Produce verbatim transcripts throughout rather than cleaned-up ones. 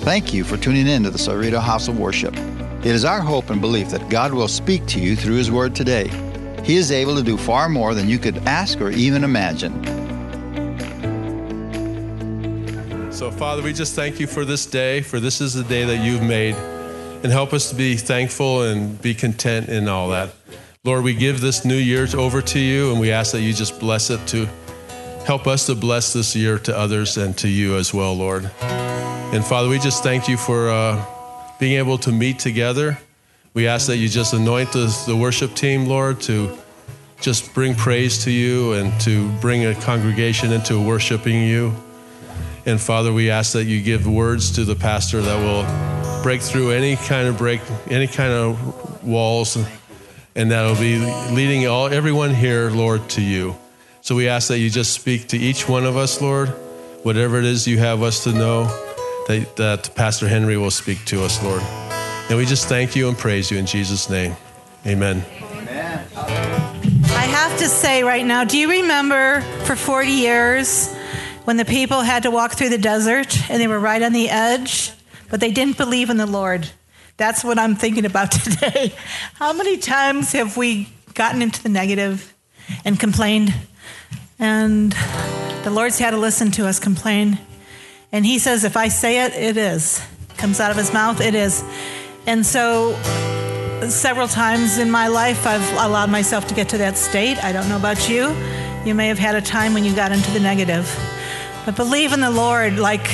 Thank you for tuning in to the Cerrito House of Worship. It is our hope and belief that God will speak to you through His Word today. He is able to do far more than you could ask or even imagine. So, Father, we just thank you for this day, for this is the day that you've made, and help us to be thankful and be content in all that. Lord, we give this new year over to you, and we ask that you just bless it to help us to bless this year to others and to you as well, Lord. And Father, we just thank you for uh, being able to meet together. We ask that you just anoint the, the worship team, Lord, to just bring praise to you and to bring a congregation into worshiping you. And Father, we ask that you give words to the pastor that will break through any kind of break, any kind of walls, and that will be leading all everyone here, Lord, to you. So we ask that you just speak to each one of us, Lord, whatever it is you have us to know, that, that Pastor Henry will speak to us, Lord. And we just thank you and praise you in Jesus' name. Amen. Amen. I have to say right now, do you remember for forty years when the people had to walk through the desert and they were right on the edge, but they didn't believe in the Lord? That's what I'm thinking about today. How many times have we gotten into the negative and complained? And the Lord's had to listen to us complain. And he says, if I say it, it is. Comes out of his mouth, it is. And so several times in my life, I've allowed myself to get to that state. I don't know about you. You may have had a time when you got into the negative. But believe in the Lord. Like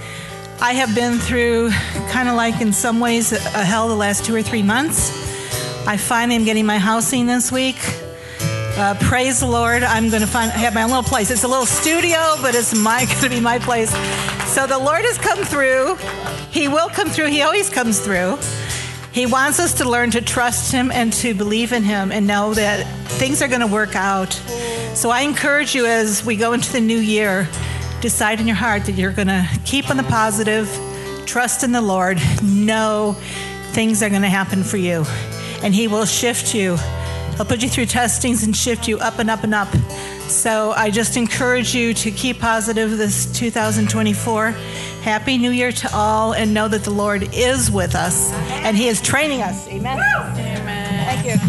I have been through kind of like in some ways a hell the last two or three months. I finally am getting my housing this week. Uh, praise the Lord. I'm going to find have my own little place. It's a little studio, but it's my going to be my place. So the Lord has come through. He will come through. He always comes through. He wants us to learn to trust him and to believe in him and know that things are going to work out. So I encourage you as we go into the new year, decide in your heart that you're going to keep on the positive, trust in the Lord, know things are going to happen for you, and he will shift you. He'll put you through testings and shift you up and up and up. So I just encourage you to keep positive this two thousand twenty-four. Happy New Year to all, and know that the Lord is with us, and he is training us. Amen. Amen. Thank you.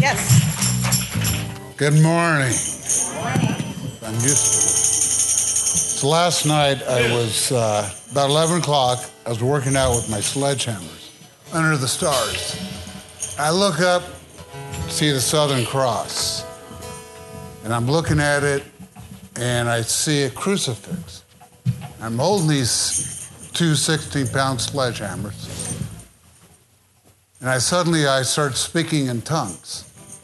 Yes. Good morning. Good morning. I'm used to it. So last night I was, uh, about eleven o'clock, I was working out with my sledgehammers under the stars. I look up, see the Southern Cross, and I'm looking at it, and I see a crucifix. I'm holding these two sixteen-pound sledgehammers, and I suddenly I start speaking in tongues,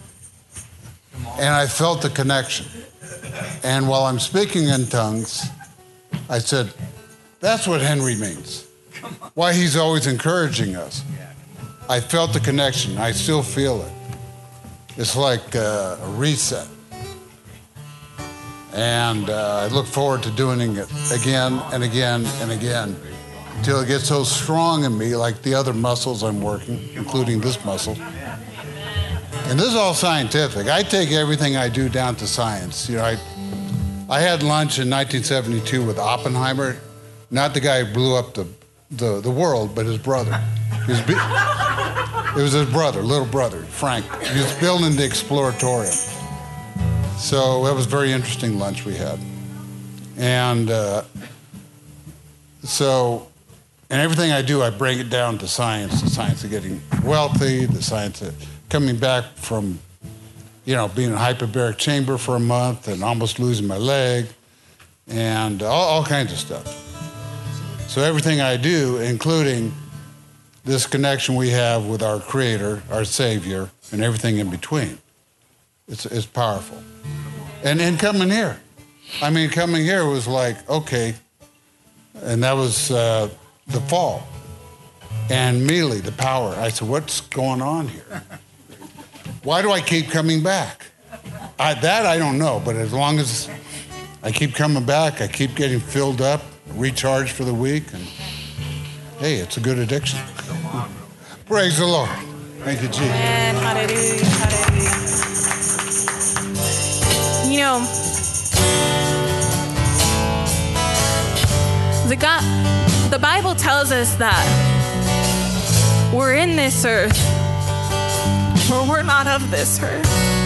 and I felt the connection. And while I'm speaking in tongues, I said, that's what Henry means. Why he's always encouraging us. I felt the connection. I still feel it. It's like uh, a reset. And uh, I look forward to doing it again and again and again until it gets so strong in me, like the other muscles I'm working, including this muscle. And this is all scientific. I take everything I do down to science. You know, I I had lunch in nineteen seventy-two with Oppenheimer, not the guy who blew up the the, the world, but his brother. He was be- it was his brother, little brother, Frank. He was building the Exploratorium. So that was a very interesting lunch we had. And uh, so, and everything I do, I bring it down to science, the science of getting wealthy, the science of coming back from, you know, being in a hyperbaric chamber for a month and almost losing my leg, and all, all kinds of stuff. So everything I do, including this connection we have with our Creator, our Savior, and everything in between, it's, it's powerful. And then coming here, I mean, coming here was like, okay, and that was uh, the fall. And immediately the power, I said, what's going on here? Why do I keep coming back? I, that I don't know, but as long as I keep coming back, I keep getting filled up, recharged for the week, and hey, it's a good addiction. Praise the Lord. Thank you, Jesus. Amen. Hallelujah. Hallelujah. You know, the God, the Bible tells us that we're in this earth, or we're not of this earth.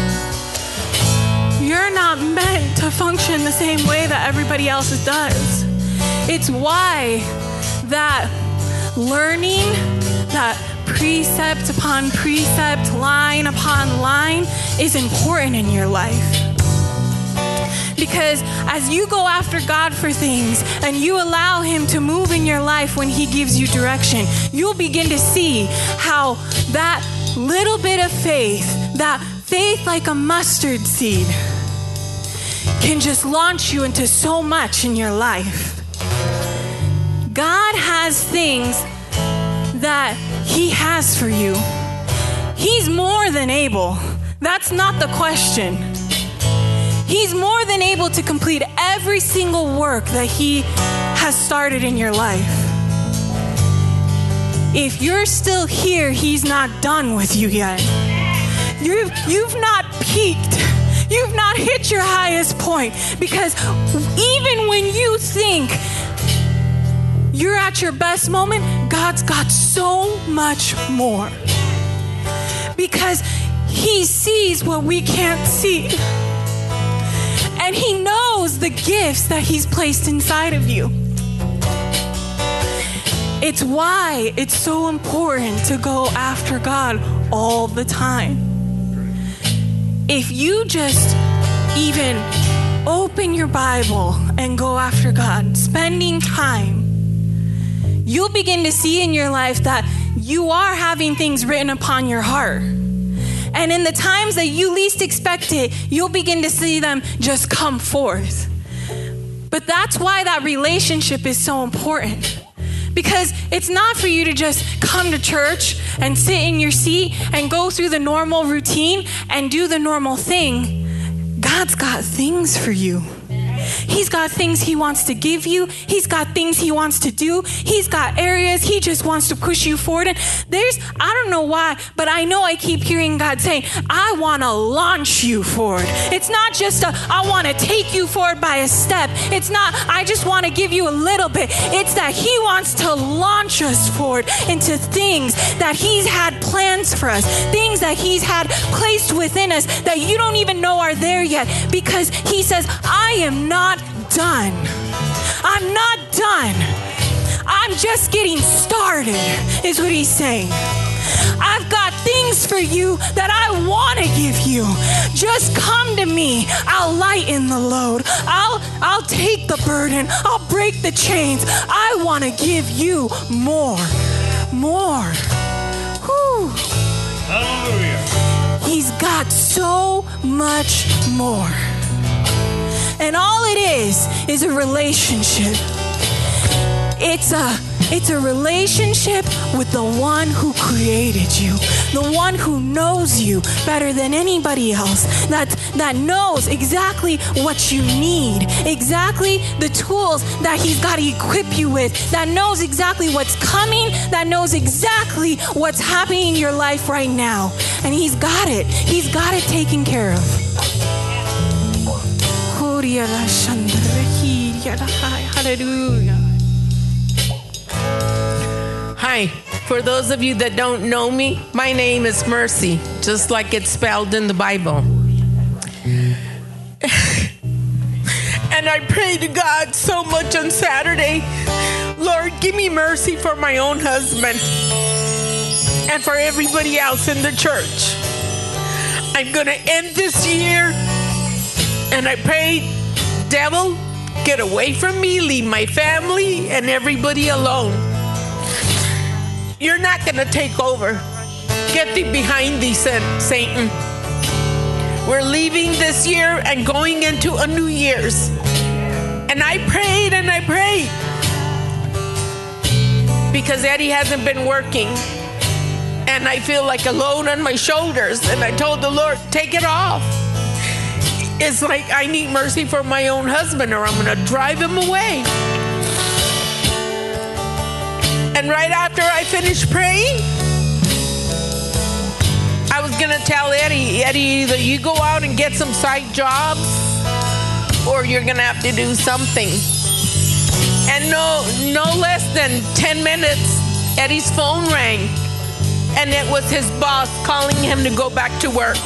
You're not meant to function the same way that everybody else does. It's why that learning, that precept upon precept, line upon line is important in your life. Because as you go after God for things and you allow him to move in your life when he gives you direction, you'll begin to see how that little bit of faith, that faith like a mustard seed, can just launch you into so much in your life. God has things that he has for you. He's more than able. That's not the question. He's more than able to complete every single work that he has started in your life. If you're still here, he's not done with you yet. You've, you've not peaked. You've not hit your highest point, because even when you think you're at your best moment, God's got so much more. Because he sees what we can't see. And he knows the gifts that he's placed inside of you. It's why it's so important to go after God all the time. If you just even open your Bible and go after God, spending time, you'll begin to see in your life that you are having things written upon your heart. And in the times that you least expect it, you'll begin to see them just come forth. But that's why that relationship is so important. Because it's not for you to just come to church and sit in your seat and go through the normal routine and do the normal thing. God's got things for you. He's got things he wants to give you. He's got things he wants to do. He's got areas he just wants to push you forward in. There's, I don't know why, but I know I keep hearing God saying, I want to launch you forward. It's not just a, I want to take you forward by a step. It's not, I just want to give you a little bit. It's that he wants to launch us forward into things that he's had plans for us, things that he's had placed within us that you don't even know are there yet, because he says, I am not not done. I'm not done. I'm just getting started, is what he's saying. I've got things for you that I want to give you. Just come to me. I'll lighten the load. I'll I'll take the burden. I'll break the chains. I want to give you more. More. Whew. Hallelujah. He's got so much more. And all it is is a relationship. It's a it's a relationship with the one who created you, the one who knows you better than anybody else, that that knows exactly what you need, exactly the tools that he's got to equip you with, that knows exactly what's coming, that knows exactly what's happening in your life right now. And he's got it. He's got it taken care of. Hallelujah. Hi, for those of you that don't know me, my name is Mercy, just like it's spelled in the Bible. And I pray to God so much on Saturday, Lord, give me mercy for my own husband and for everybody else in the church. I'm going to end this year, and I pray, devil, get away from me, leave my family and everybody alone. You're not going to take over. Get thee behind thee, Satan. We're leaving this year and going into a New Year's. And I prayed and I prayed because Eddie hasn't been working. And I feel like a load on my shoulders. And I told the Lord, take it off. It's like I need mercy for my own husband or I'm going to drive him away. And right after I finished praying, I was going to tell Eddie, Eddie, either you go out and get some side jobs or you're going to have to do something. And no, no less than ten minutes, Eddie's phone rang. and it was his boss calling him to go back to work.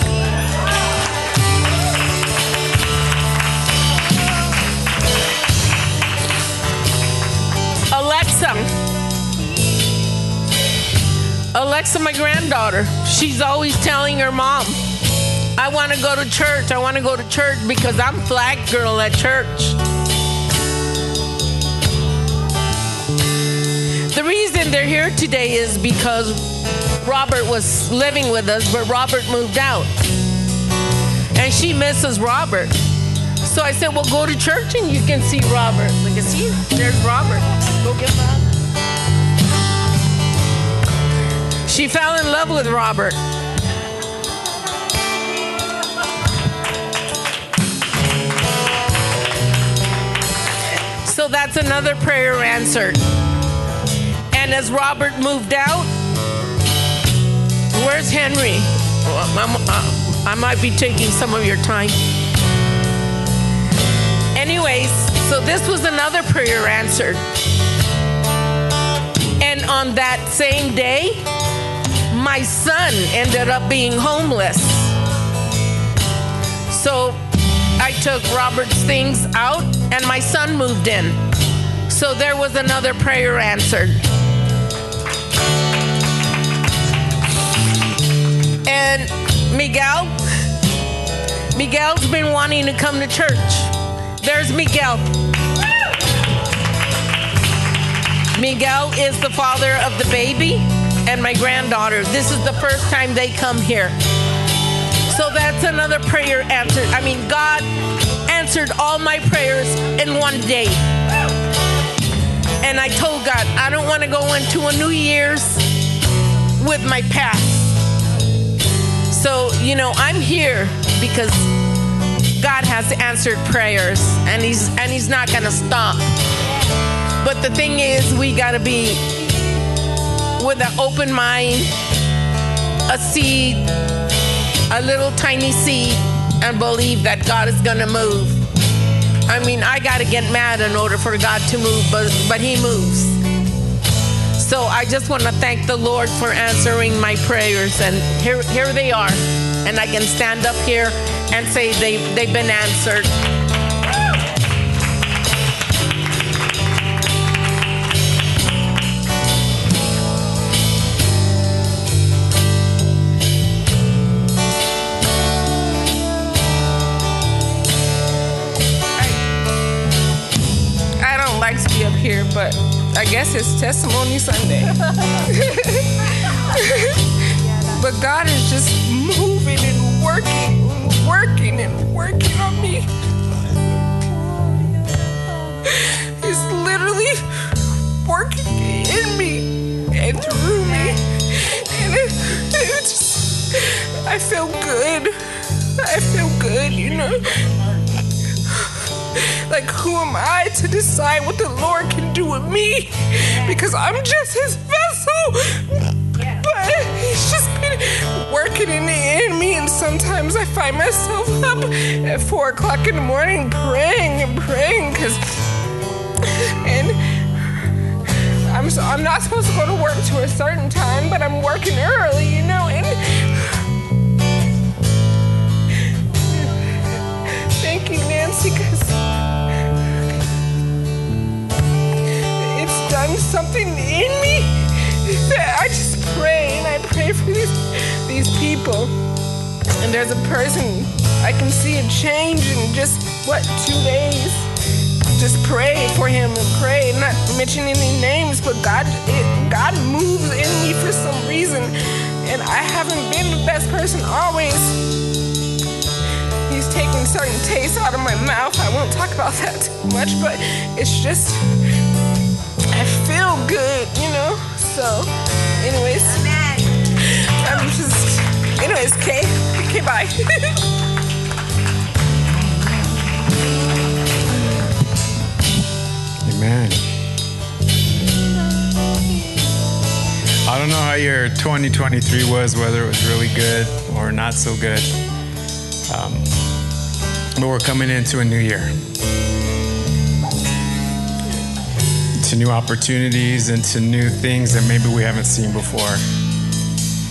Alexa. Alexa, my granddaughter, she's always telling her mom, I want to go to church. I want to go to church because I'm flag girl at church. The reason they're here today is because Robert was living with us, but Robert moved out. And she misses Robert. So I said, well, go to church and you can see Robert. Look, you see, there's Robert. Go get Bob. She fell in love with Robert. So that's another prayer answered. And as Robert moved out, where's Henry? Well, I'm, uh, I might be taking some of your time. Anyways, so this was another prayer answered. And on that same day, my son ended up being homeless. So I took Robert's things out and my son moved in. So there was another prayer answered. And Miguel, Miguel's been wanting to come to church. There's Miguel. Miguel is the father of the baby and my granddaughter. This is the first time they come here. So that's another prayer answered. I mean, God answered all my prayers in one day. And I told God, I don't want to go into a New Year's with my past. So, you know, I'm here because God has answered prayers, and he's and he's not going to stop. But the thing is, we got to be with an open mind, a seed, a little tiny seed, and believe that God is going to move. I mean, I got to get mad in order for God to move, but, but he moves. So I just want to thank the Lord for answering my prayers, and here, here they are. And I can stand up here and say they, they've been answered. I, I don't like to be up here, but I guess it's Testimony Sunday. But God is just moving and working, working and working on me. He's literally working in me and through me. And it, it just, I feel good. I feel good, you know. Like, who am I to decide what the Lord can do with me? Because I'm just his vessel. But he's just been working in, in me, and sometimes I find myself up at four o'clock in the morning praying and praying, because and I'm so, I'm not supposed to go to work to a certain time, but I'm working early, you know. And thank you, Nancy, because it's done something in me that I just pray, and I pray for these these people. And there's a person, I can see a change in just, what, two days? Just pray for him and pray, not mentioning any names, but God, it, God moves in me for some reason. And I haven't been the best person always. He's taking certain tastes out of my mouth. I won't talk about that too much, but it's just, I feel good, you know? So, anyways, I'm just, anyways, okay, okay, bye. Amen. I don't know how your twenty twenty-three was, whether it was really good or not so good. Um, but we're coming into a new year. To new opportunities and to new things that maybe we haven't seen before.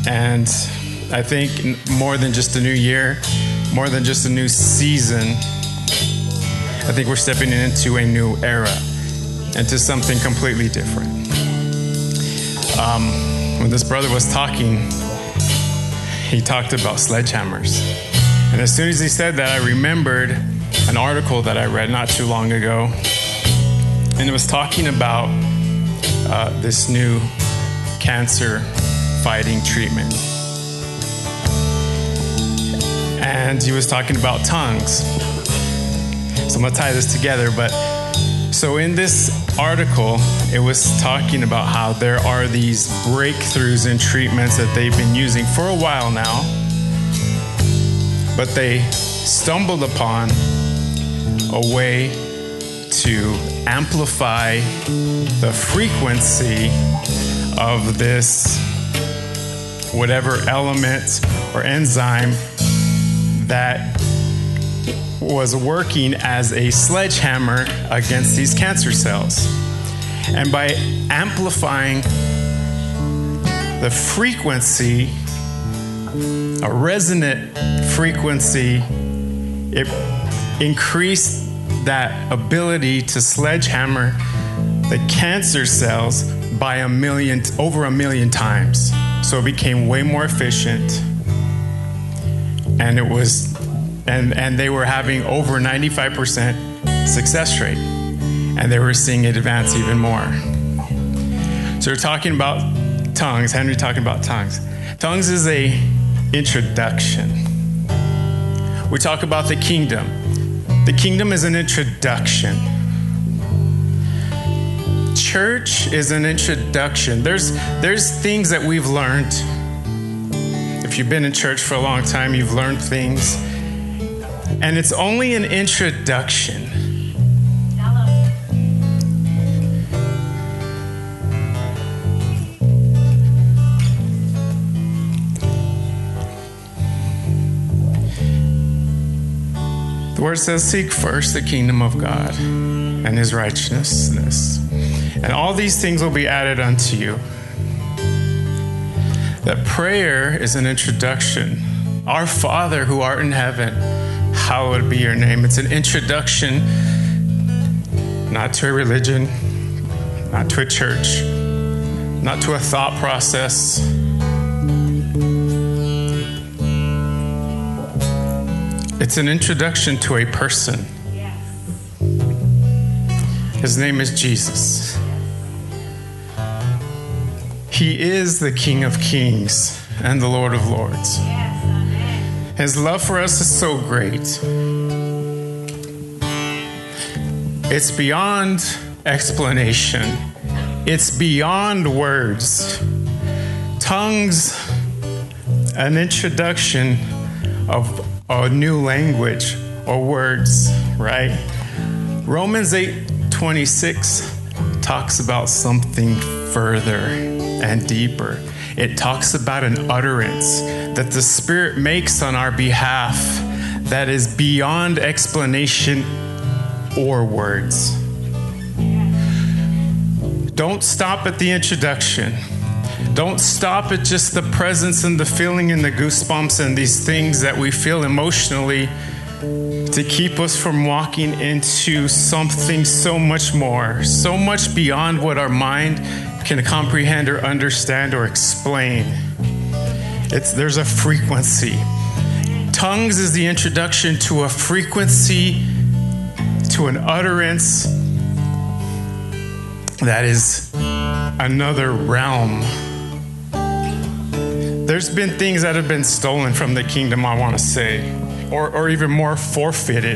And I think more than just a new year, more than just a new season, I think we're stepping into a new era, into something completely different. Um, when this brother was talking, he talked about sledgehammers. And as soon as he said that, I remembered an article that I read not too long ago. And it was talking about uh, this new cancer fighting treatment. And he was talking about tongues. So I'm gonna tie this together, but so in this article, it was talking about how there are these breakthroughs in treatments that they've been using for a while now, but they stumbled upon a way to amplify the frequency of this whatever element or enzyme that was working as a sledgehammer against these cancer cells. And by amplifying the frequency, a resonant frequency, it increased that ability to sledgehammer the cancer cells by a million, over a million times. So it became way more efficient. And it was And, and they were having over ninety-five percent success rate. And they were seeing it advance even more. So we're talking about tongues. Henry talking about tongues. Tongues is a introduction. We talk about the kingdom. The kingdom is an introduction. Church is an introduction. There's, there's things that we've learned. If you've been in church for a long time, you've learned things. And it's only an introduction. The word says, seek first the kingdom of God and his righteousness, and all these things will be added unto you. That prayer is an introduction. Our Father who art in heaven, hallowed be your name. It's an introduction, not to a religion, not to a church, not to a thought process. It's an introduction to a person. His name is Jesus. He is the King of Kings and the Lord of Lords. His love for us is so great. It's beyond explanation. It's beyond words. Tongues, an introduction of a new language or words, right? Romans eight twenty-six talks about something further and deeper. It talks about an utterance that the Spirit makes on our behalf that is beyond explanation or words. Don't stop at the introduction. Don't stop at just the presence and the feeling and the goosebumps and these things that we feel emotionally to keep us from walking into something so much more, so much beyond what our mind can comprehend or understand or explain. It's, there's a frequency. Tongues is the introduction to a frequency, to an utterance that is another realm. There's been things that have been stolen from the kingdom, I want to say, or, or even more forfeited.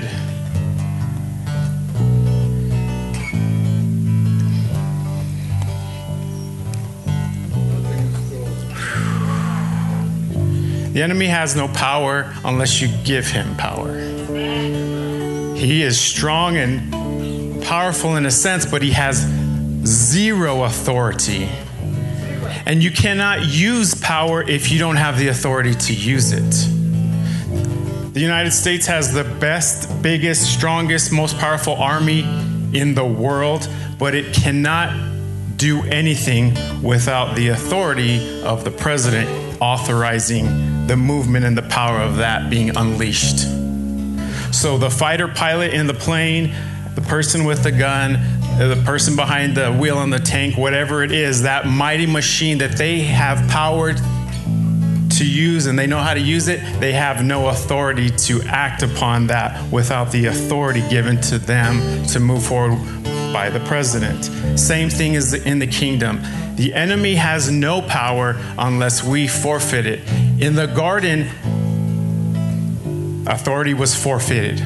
The enemy has no power unless you give him power. He is strong and powerful in a sense, but he has zero authority. And you cannot use power if you don't have the authority to use it. The United States has the best, biggest, strongest, most powerful army in the world, but it cannot do anything without the authority of the president authorizing the movement and the power of that being unleashed. So the fighter pilot in the plane, the person with the gun, the person behind the wheel on the tank, whatever it is, that mighty machine that they have powered to use and they know how to use it, they have no authority to act upon that without the authority given to them to move forward by the president. Same thing is in the kingdom. The enemy has no power unless we forfeit it. In the garden, authority was forfeited.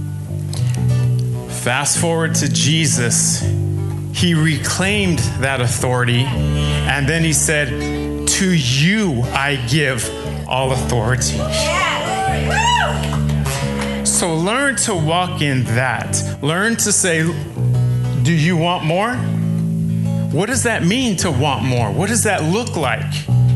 Fast forward to Jesus. He reclaimed that authority, and then he said, to you I give all authority. So learn to walk in that. Learn to say, do you want more? What does that mean to want more? What does that look like?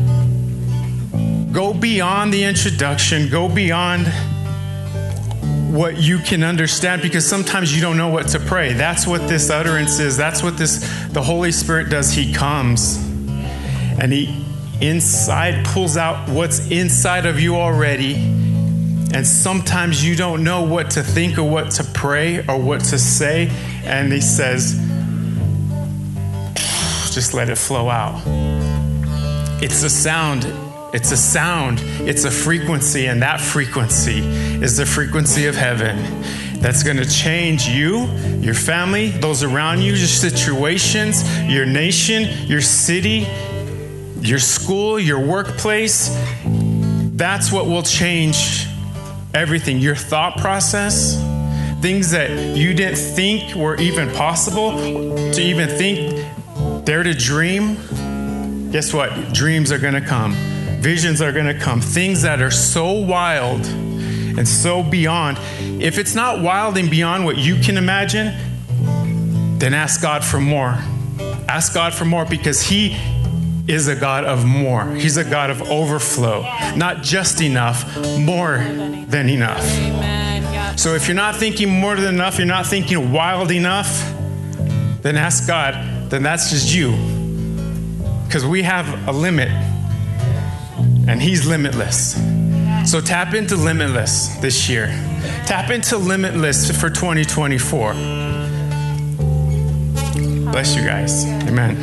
Go beyond the introduction. Go beyond what you can understand, because sometimes you don't know what to pray. That's what this utterance is. That's what this, the Holy Spirit does. He comes and he inside pulls out what's inside of you already. And sometimes you don't know what to think or what to pray or what to say. And he says, just let it flow out. It's a sound. It's a sound. It's a frequency. And that frequency is the frequency of heaven that's going to change you, your family, those around you, your situations, your nation, your city, your school, your workplace. That's what will change everything. Your thought process, things that you didn't think were even possible, to even think, dare to dream. Guess what? Dreams are going to come. Visions are going to come. Things that are so wild and so beyond. If it's not wild and beyond what you can imagine, then ask God for more. Ask God for more, because he is a God of more. He's a God of overflow. Not just enough, more than enough. So if you're not thinking more than enough, you're not thinking wild enough, then ask God, then that's just you. Because we have a limit, and he's limitless. So tap into limitless this year. Tap into limitless for twenty twenty-four. Bless you guys. Amen.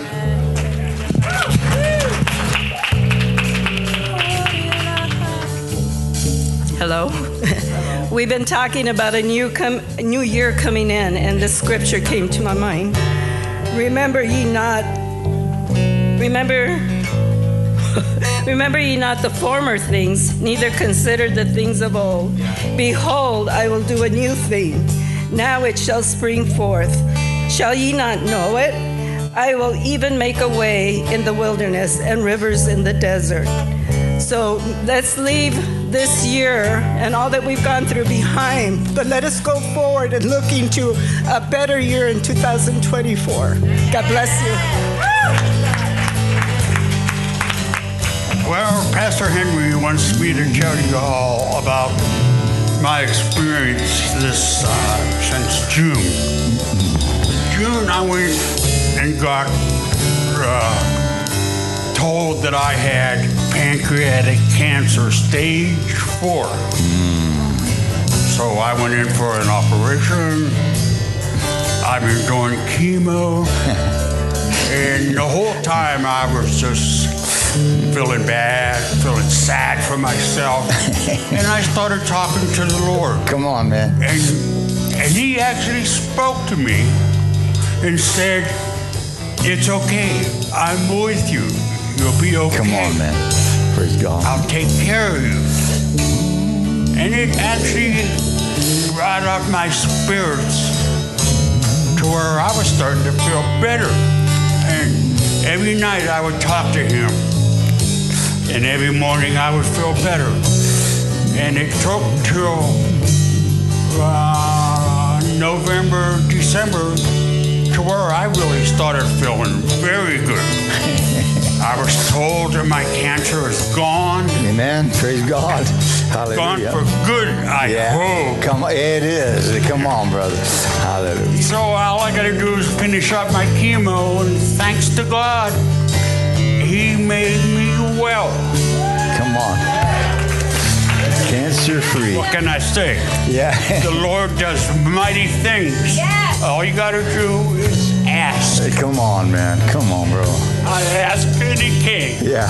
Hello. We've been talking about a new com- a new year coming in, and this scripture came to my mind. Remember ye not, remember, remember ye not the former things, neither consider the things of old. Behold, I will do a new thing. Now it shall spring forth. Shall ye not know it? I will even make a way in the wilderness and rivers in the desert. So let's leave this year and all that we've gone through behind, but let us go forward and look into a better year in two thousand twenty-four. God bless you. Well, Pastor Henry wants me to tell you all about my experience this uh, since June. June, I went and got uh, told that I had pancreatic cancer, stage four. Mm. So I went in for an operation. I've been doing chemo. And the whole time I was just feeling bad, feeling sad for myself. And I started talking to the Lord. Come on, man. And, and he actually spoke to me and said, it's okay. I'm with you. You'll be okay. Come on, man. Praise God. I'll take care of you. And it actually brought up my spirits to where I was starting to feel better. And every night I would talk to him. And every morning I would feel better. And it took till uh, November, December to where I really started feeling very good. I was told that my cancer is gone. Amen. Praise God. Hallelujah. Gone for good, I yeah. hope. Come on. It is. Come on, brother. Hallelujah. So all I got to do is finish up my chemo, and thanks to God, he made me well. you're free. What can I say? Yeah. The Lord does mighty things. Yes. All you got to do is ask. Hey, come on, man. Come on, bro. I ask any king. Yeah.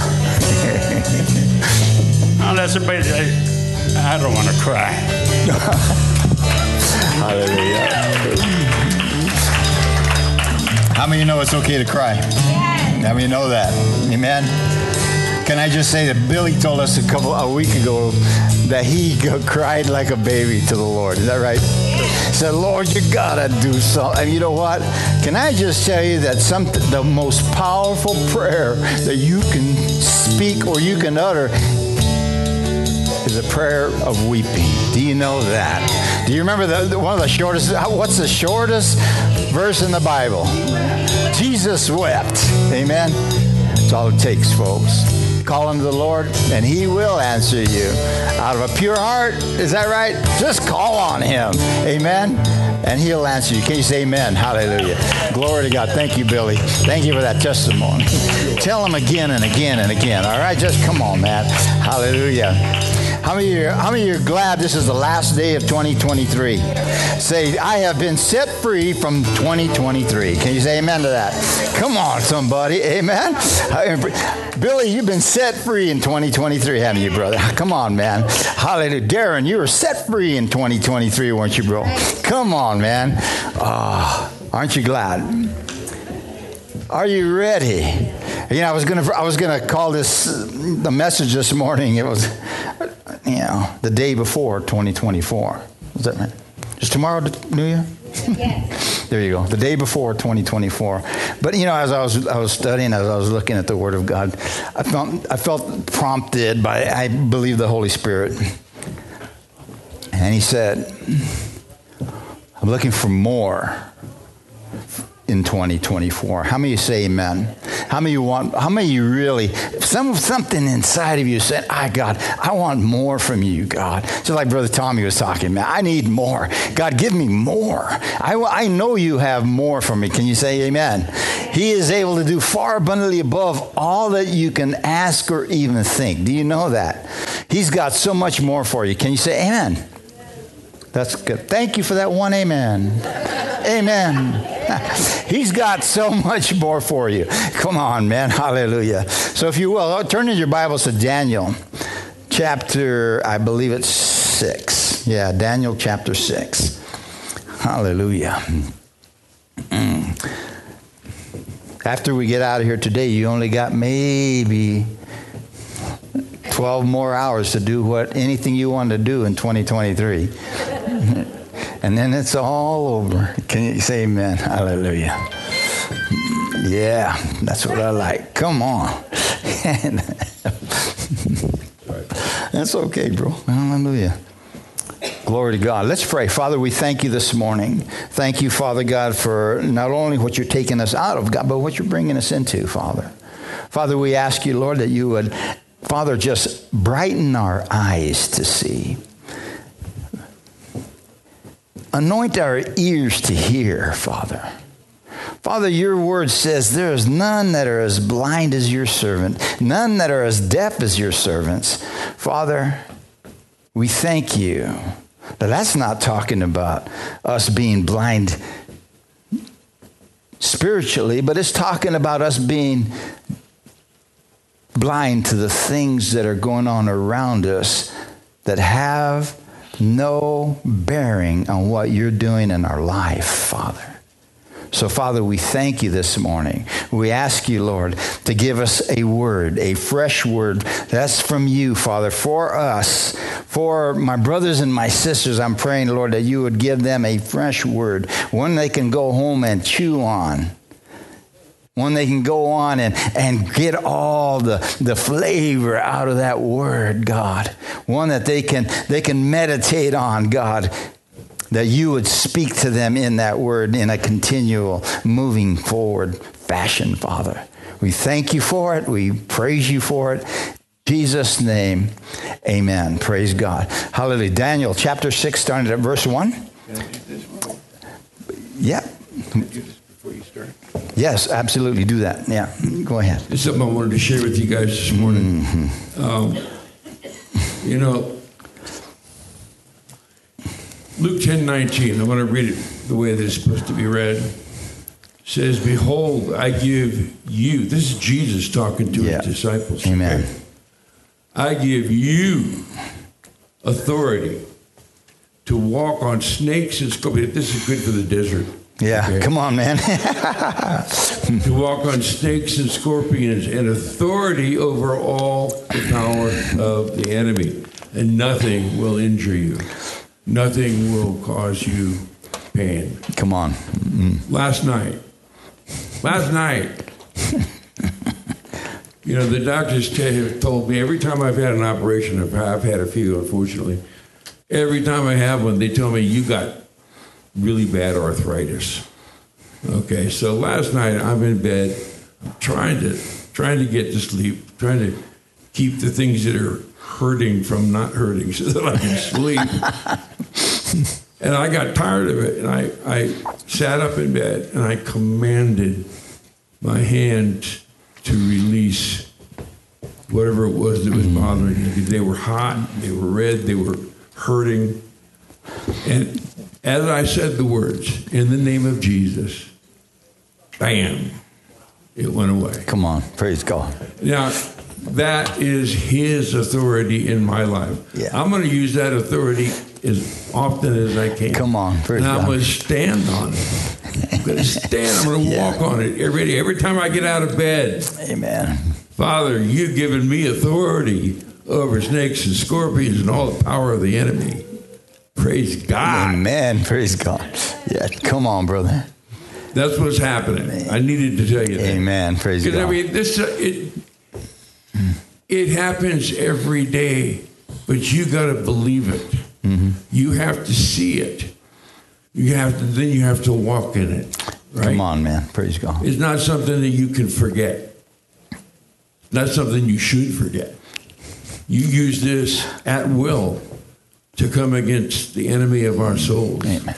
Unless somebody, I, I don't want to cry. Hallelujah. How many of you know it's okay to cry? Yes. How many know that? Amen. Can I just say that Billy told us a couple a week ago that he cried like a baby to the Lord. Is that right? He said, Lord, you gotta do something. And you know what? Can I just tell you that some the most powerful prayer that you can speak or you can utter is a prayer of weeping. Do you know that? Do you remember the, one of the shortest, what's the shortest verse in the Bible? Jesus wept. Amen? That's all it takes, folks. Call unto the Lord, and he will answer you. Out of a pure heart, is that right? Just call on him. Amen? And he'll answer you. Can you say amen? Hallelujah. Glory to God. Thank you, Billy. Thank you for that testimony. Tell him again and again and again. All right? Just come on, man. Hallelujah. How many of you, how many of you are glad this is the last day of twenty twenty-three? Say, I have been set free from twenty twenty-three. Can you say amen to that? Come on, somebody. Amen? Billy, you've been set free in twenty twenty-three, haven't you, brother? Come on, man. Hallelujah. Darren, you were set free in twenty twenty-three, weren't you, bro? Come on, man. Oh, aren't you glad? Are you ready? You know, I was gonna, I was gonna call this the message this morning. It was, you know, the day before twenty twenty-four. Is that right? Is tomorrow New Year? Yes. There you go. The day before twenty twenty-four. But you know, as I was, I was studying, as I was looking at the Word of God, I felt, I felt prompted by, I believe, the Holy Spirit, and He said, "I'm looking for more in twenty twenty-four." How many of you say amen? How many of you want, how many of you really, some something inside of you said, "I God, I want more from you, God." Just like Brother Tommy was talking, man, I need more. God, give me more. I, I know you have more for me. Can you say amen? He is able to do far abundantly above all that you can ask or even think. Do you know that? He's got so much more for you. Can you say amen? That's good. Thank you for that one amen. Amen. He's got so much more for you. Come on, man. Hallelujah. So if you will, turn in your Bibles to Daniel chapter, I believe it's six. Yeah, Daniel chapter six. Hallelujah. Mm. After we get out of here today, you only got maybe twelve more hours to do what anything you want to do in twenty twenty-three. And then it's all over. Can you say amen? Hallelujah. Yeah, that's what I like. Come on. That's okay, bro. Hallelujah. Glory to God. Let's pray. Father, we thank you this morning. Thank you, Father God, for not only what you're taking us out of, God, but what you're bringing us into, Father. Father, we ask you, Lord, that you would, Father, just brighten our eyes to see. Anoint our ears to hear, Father. Father, your word says there is none that are as blind as your servant, none that are as deaf as your servants. Father, we thank you that that's not talking about us being blind spiritually, but it's talking about us being blind to the things that are going on around us that have no bearing on what you're doing in our life, Father. So, Father, we thank you this morning. We ask you, Lord, to give us a word, a fresh word that's from you, Father, for us, for my brothers and my sisters. I'm praying, Lord, that you would give them a fresh word, one they can go home and chew on. One they can go on and, and get all the, the flavor out of that word, God. One that they can they can meditate on, God. That you would speak to them in that word in a continual moving forward fashion, Father. We thank you for it. We praise you for it. In Jesus' name, amen. Praise God. Hallelujah. Daniel chapter six, starting at verse one. Can I do this one? Yeah. Can I do this before you start? Yes, absolutely. Do that. Yeah. Go ahead. It's something I wanted to share with you guys this morning. Mm-hmm. Um, you know, Luke ten nineteen, I'm going to read it the way that it's supposed to be read. It says, behold, I give you, this is Jesus talking to Yeah. his disciples. Amen. Okay? I give you authority to walk on snakes and scorpions. This is good for the desert. Yeah, okay? come on, man. To walk on snakes and scorpions and authority over all the power of the enemy. And nothing will injure you. Nothing will cause you pain. Come on. Mm-hmm. Last night, last night, you know, the doctors t- have told me every time I've had an operation, I've, I've had a few, unfortunately, every time I have one, they tell me, you got really bad arthritis. Okay, so last night I'm in bed, I'm trying to, trying to get to sleep, trying to keep the things that are hurting from not hurting so that I can sleep. And I got tired of it, and I, I sat up in bed, and I commanded my hand to release whatever it was that was bothering me. They were hot, they were red, they were hurting. And as I said the words, in the name of Jesus, bam, it went away. Come on, praise God. Now, that is his authority in my life. Yeah. I'm going to use that authority as often as I can. Come on, praise and I'm God. going to stand on it. I'm going to stand. I'm going to Yeah. walk on it every every time I get out of bed. Amen. Father, you've given me authority over snakes and scorpions and all the power of the enemy. Praise God. Amen. Praise God. Yeah, come on, brother. That's what's happening. I needed to tell you that. Amen. Praise Because God. I mean, this uh, it it happens every day, but you got to believe it. Mm-hmm. You have to see it. You have to. Then you have to walk in it. Right? Come on, man. Praise God. It's not something that you can forget. Not something you should forget. You use this at will to come against the enemy of our souls. Amen.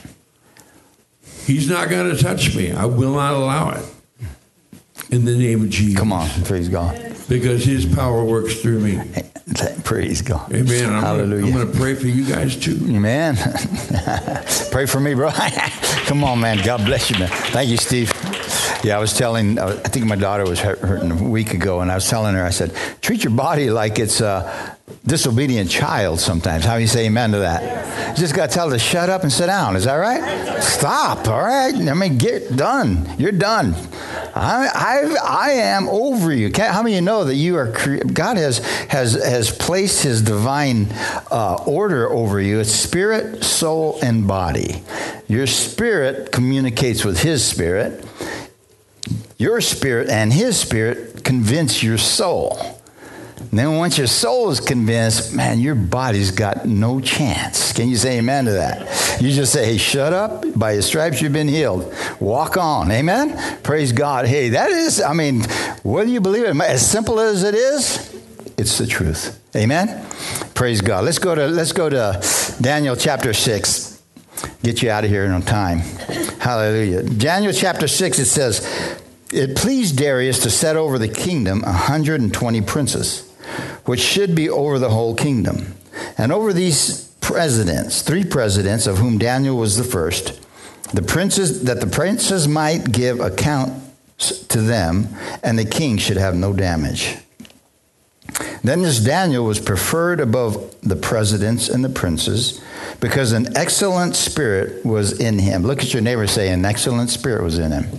He's not going to touch me. I will not allow it. In the name of Jesus. Come on. Praise God. Because his power works through me. Praise God. Amen. I'm Hallelujah. going to pray for you guys too. Amen. Pray for me, bro. Come on, man. God bless you, man. Thank you, Steve. Yeah, I was telling, I think my daughter was hurt, hurting a week ago, and I was telling her, I said, treat your body like it's a disobedient child sometimes. How do you say amen to that? You just got to tell her to shut up and sit down. Is that right? Stop, all right? I mean, get done. You're done. I, I, I am over you. How many of you know that you are, cre- God has, has, has placed his divine uh, order over you. It's spirit, soul, and body. Your spirit communicates with his spirit. Your spirit and his spirit convince your soul. And then once your soul is convinced, man, your body's got no chance. Can you say amen to that? You just say, hey, shut up. By his stripes you've been healed. Walk on. Amen? Praise God. Hey, that is, I mean, whether you believe it, as simple as it is, it's the truth. Amen? Praise God. Let's go to, let's go to Daniel chapter six. Get you out of here in time. Hallelujah. Daniel chapter six, it says, it pleased Darius to set over the kingdom one hundred twenty princes, which should be over the whole kingdom. And over these presidents, three presidents, of whom Daniel was the first, the princes, that the princes might give account to them, and the king should have no damage. Then this Daniel was preferred above the presidents and the princes, because an excellent spirit was in him. Look at your neighbor, say, an excellent spirit was in him.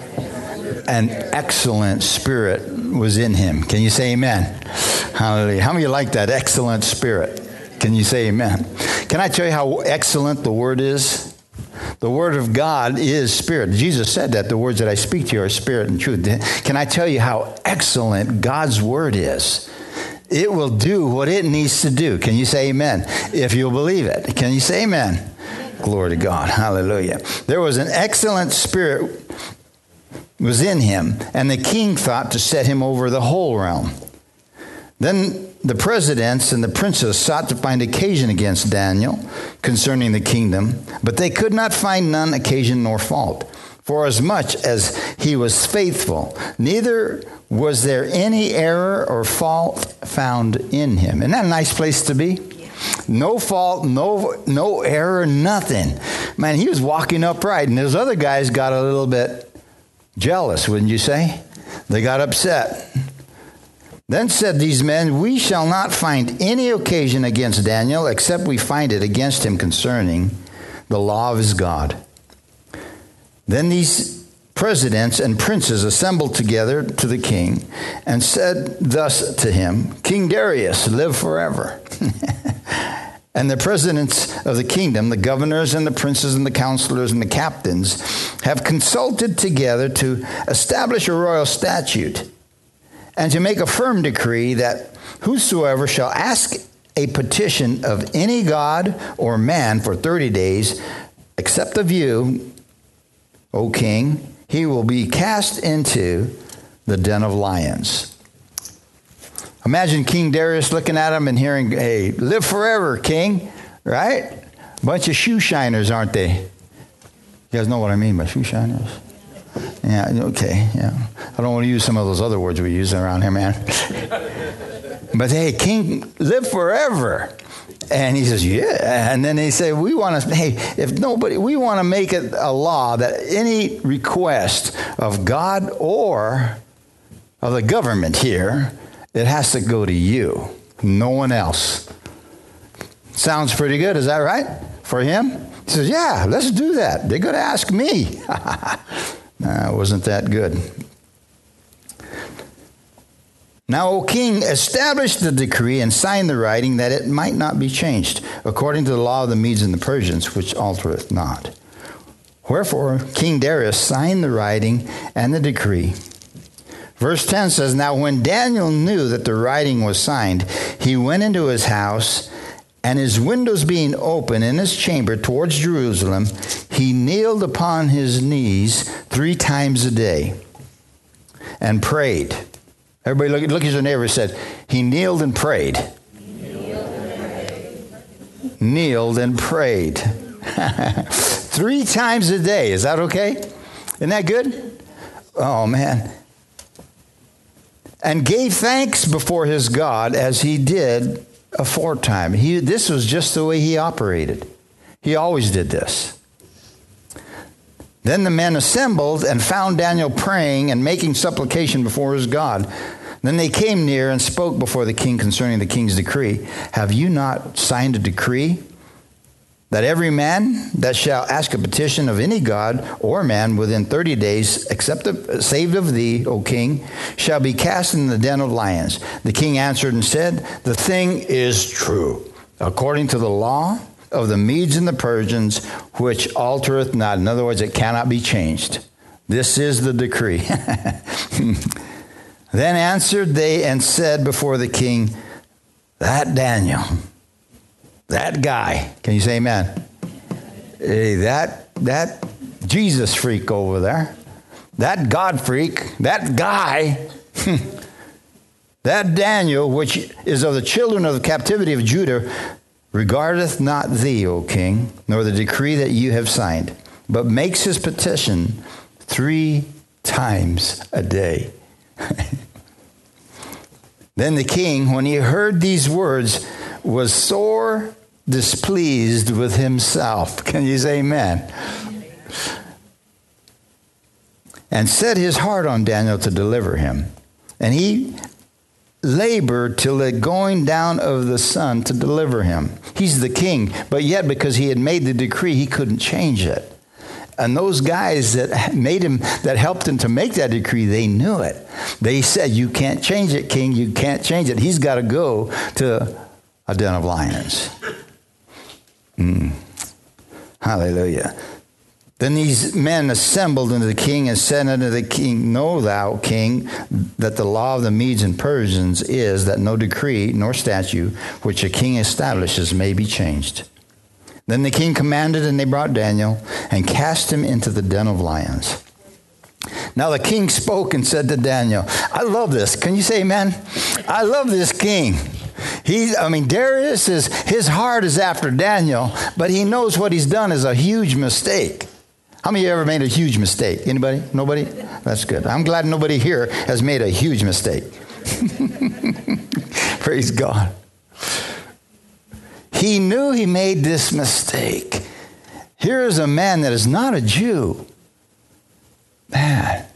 An excellent spirit was in him. Can you say amen? Hallelujah. How many of you like that excellent spirit? Can you say amen? Can I tell you how excellent the word is? The word of God is spirit. Jesus said that the words that I speak to you are spirit and truth. Can I tell you how excellent God's word is? It will do what it needs to do. Can you say amen? If you'll believe it. Can you say amen? Glory to God. Hallelujah. There was an excellent spirit was in him, and the king thought to set him over the whole realm. Then the presidents and the princes sought to find occasion against Daniel concerning the kingdom, but they could not find none occasion nor fault, forasmuch as he was faithful. Neither was there any error or fault found in him. Isn't that a nice place to be? no fault, no no error, nothing. Man, he was walking upright, and those other guys got a little bit jealous, wouldn't you say? They got upset. Then said these men, we shall not find any occasion against Daniel, except we find it against him concerning the law of his God. Then these presidents and princes assembled together to the king and said thus to him, King Darius, live forever. And the presidents of the kingdom, the governors and the princes and the counselors and the captains, have consulted together to establish a royal statute and to make a firm decree that whosoever shall ask a petition of any god or man for thirty days, except of you, O king, he will be cast into the den of lions. Imagine King Darius looking at him and hearing, hey, live forever, king, right? Bunch of shoe shiners, aren't they? You guys know what I mean by shoe shiners? Yeah, okay, yeah. I don't want to use some of those other words we use around here, man. But hey, king, live forever. And he says, yeah. And then they say, we want to, hey, if nobody, we want to make it a law that any request of God or of the government here, it has to go to you, no one else. Sounds pretty good, is that right? For him? He says, yeah, let's do that. They're going to ask me. Nah, wasn't that good. Now, O king, establish the decree and sign the writing that it might not be changed, according to the law of the Medes and the Persians, which altereth not. Wherefore, King Darius signed the writing and the decree. Verse ten says, now when Daniel knew that the writing was signed, he went into his house, and his windows being open in his chamber towards Jerusalem, he kneeled upon his knees three times a day and prayed. Everybody look, look at your neighbor and said, he kneeled and prayed. Kneeled and prayed. Kneeled and prayed. Three times a day. Is that okay? Isn't that good? Oh, man. And gave thanks before his God as he did aforetime. He, this was just the way he operated. He always did this. Then the men assembled and found Daniel praying and making supplication before his God. Then they came near and spoke before the king concerning the king's decree. Have you not signed a decree that every man that shall ask a petition of any god or man within thirty days, except of, saved of thee, O king, shall be cast in the den of lions? The king answered and said, the thing is true, according to the law of the Medes and the Persians, which altereth not. In other words, it cannot be changed. This is the decree. Then answered they and said before the king, that Daniel, that guy, can you say amen? Hey, that, that Jesus freak over there, that God freak, that guy, that Daniel, which is of the children of the captivity of Judah, regardeth not thee, O king, nor the decree that you have signed, but makes his petition three times a day. Then the king, when he heard these words, was sore displeased with himself. Can you say amen? And set his heart on Daniel to deliver him. And he labored till the going down of the sun to deliver him. He's the king, but yet because he had made the decree, he couldn't change it. And those guys that made him, that helped him to make that decree, they knew it. They said, you can't change it, king. You can't change it. He's got to go to a den of lions. Mm. Hallelujah. Then these men assembled unto the king and said unto the king, know thou, king, that the law of the Medes and Persians is that no decree nor statute which a king establishes may be changed. Then the king commanded, and they brought Daniel and cast him into the den of lions. Now the king spoke and said to Daniel, I love this. Can you say amen? I love this king. He, I mean, Darius is, his heart is after Daniel, but he knows what he's done is a huge mistake. How many of you ever made a huge mistake? Anybody? Nobody? That's good. I'm glad nobody here has made a huge mistake. Praise God. He knew he made this mistake. Here is a man that is not a Jew. Man.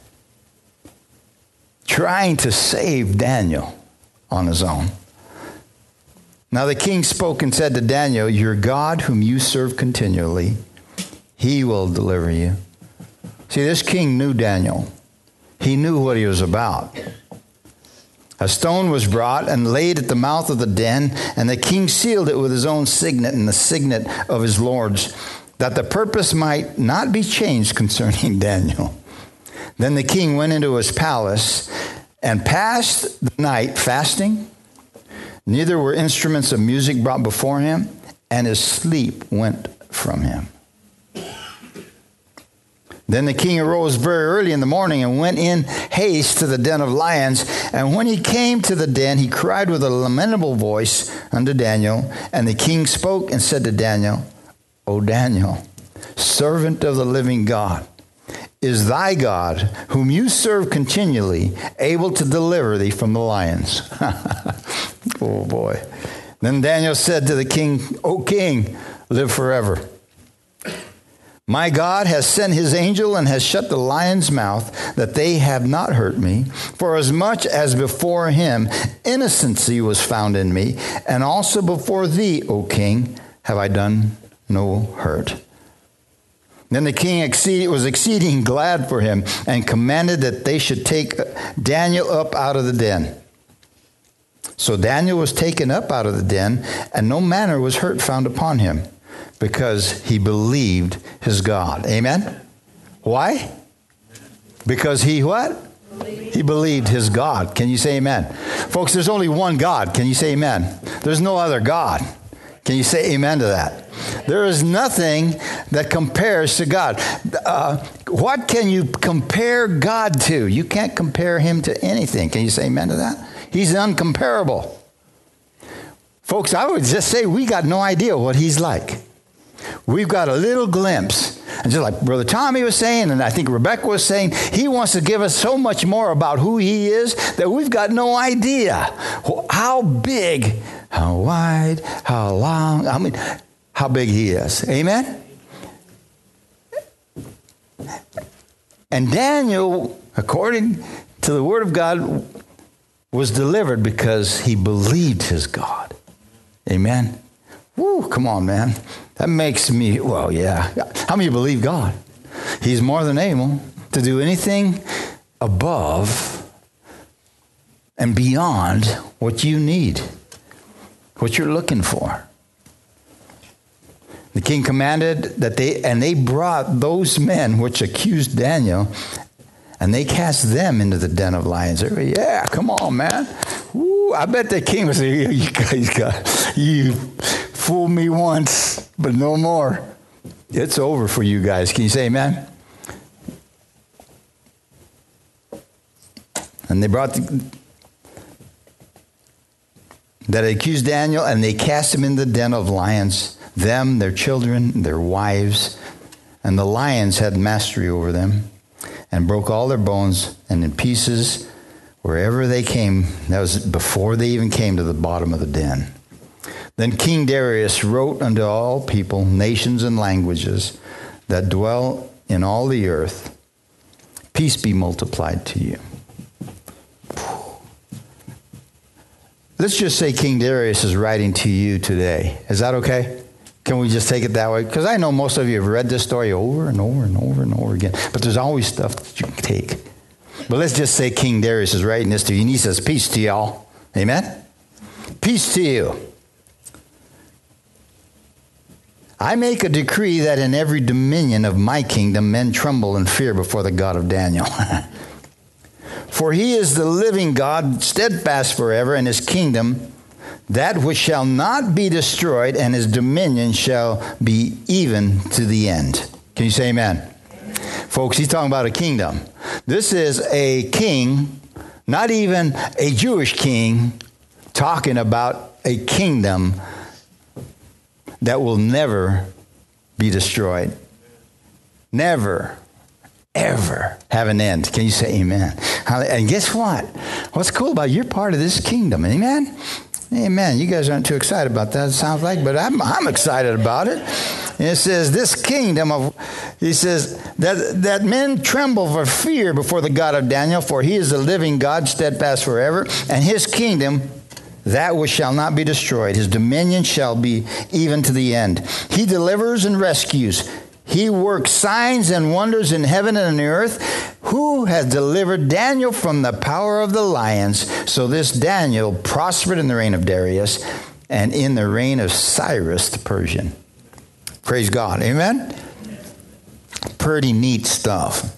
Trying to save Daniel on his own. Now the king spoke and said to Daniel, your God whom you serve continually, he will deliver you. See, this king knew Daniel. He knew what he was about. A stone was brought and laid at the mouth of the den, and the king sealed it with his own signet and the signet of his lords, that the purpose might not be changed concerning Daniel. Then the king went into his palace and passed the night fasting. Neither were instruments of music brought before him, and his sleep went from him. Then the king arose very early in the morning and went in haste to the den of lions. And when he came to the den, he cried with a lamentable voice unto Daniel. And the king spoke and said to Daniel, O Daniel, servant of the living God, is thy God, whom you serve continually, able to deliver thee from the lions? Oh, boy. Then Daniel said to the king, O king, live forever. My God has sent his angel and has shut the lion's mouth, that they have not hurt me. For as much as before him innocency was found in me, and also before thee, O king, have I done no hurt. Then the king exceed, was exceeding glad for him, and commanded that they should take Daniel up out of the den. So Daniel was taken up out of the den, and no manner was hurt found upon him, because he believed his God. Amen? Why? Because he what? Believed. He believed his God. Can you say amen? Folks, there's only one God. Can you say amen? There's no other God. Can you say amen to that? There is nothing that compares to God. Uh, what can you compare God to? You can't compare him to anything. Can you say amen to that? He's uncomparable. Folks, I would just say we got no idea what he's like. We've got a little glimpse. And just like Brother Tommy was saying, and I think Rebecca was saying, he wants to give us so much more about who he is that we've got no idea how big, how wide, how long, I mean, how big he is. Amen? And Daniel, according to the word of God, was delivered because he believed his God. Amen? Woo, come on, man. That makes me, well, yeah. How many believe God? He's more than able to do anything above and beyond what you need, what you're looking for. The king commanded that they, and they brought those men which accused Daniel, and they cast them into the den of lions. Everybody, yeah, come on, man. Woo, I bet the king was saying, you guys got, you fooled me once, but no more. It's over for you guys. Can you say amen? And they brought the, that accused Daniel, and they cast him in the den of lions, them, their children, their wives, and the lions had mastery over them, and broke all their bones, and in pieces wherever they came. That was before they even came to the bottom of the den. Then King Darius wrote unto all people, nations, and languages that dwell in all the earth, peace be multiplied to you. Let's just say King Darius is writing to you today. Is that okay? Can we just take it that way? Because I know most of you have read this story over and over and over and over again. But there's always stuff that you can take. But let's just say King Darius is writing this to you. And he says, peace to y'all. Amen? Peace to you. I make a decree that in every dominion of my kingdom men tremble and fear before the God of Daniel. For he is the living God, steadfast forever, and his kingdom that which shall not be destroyed, and his dominion shall be even to the end. Can you say amen? Amen? Folks, he's talking about a kingdom. This is a king, not even a Jewish king, talking about a kingdom that will never be destroyed. Never, ever have an end. Can you say amen? And guess what? What's cool about you're part of this kingdom, amen? Amen. You guys aren't too excited about that, it sounds like, but I'm, I'm excited about it. And it says, this kingdom of, he says, that, that men tremble for fear before the God of Daniel, for he is the living God, steadfast forever, and his kingdom, that which shall not be destroyed. His dominion shall be even to the end. He delivers and rescues. He works signs and wonders in heaven and on the earth. Who has delivered Daniel from the power of the lions? So this Daniel prospered in the reign of Darius and in the reign of Cyrus the Persian. Praise God. Amen? Pretty neat stuff.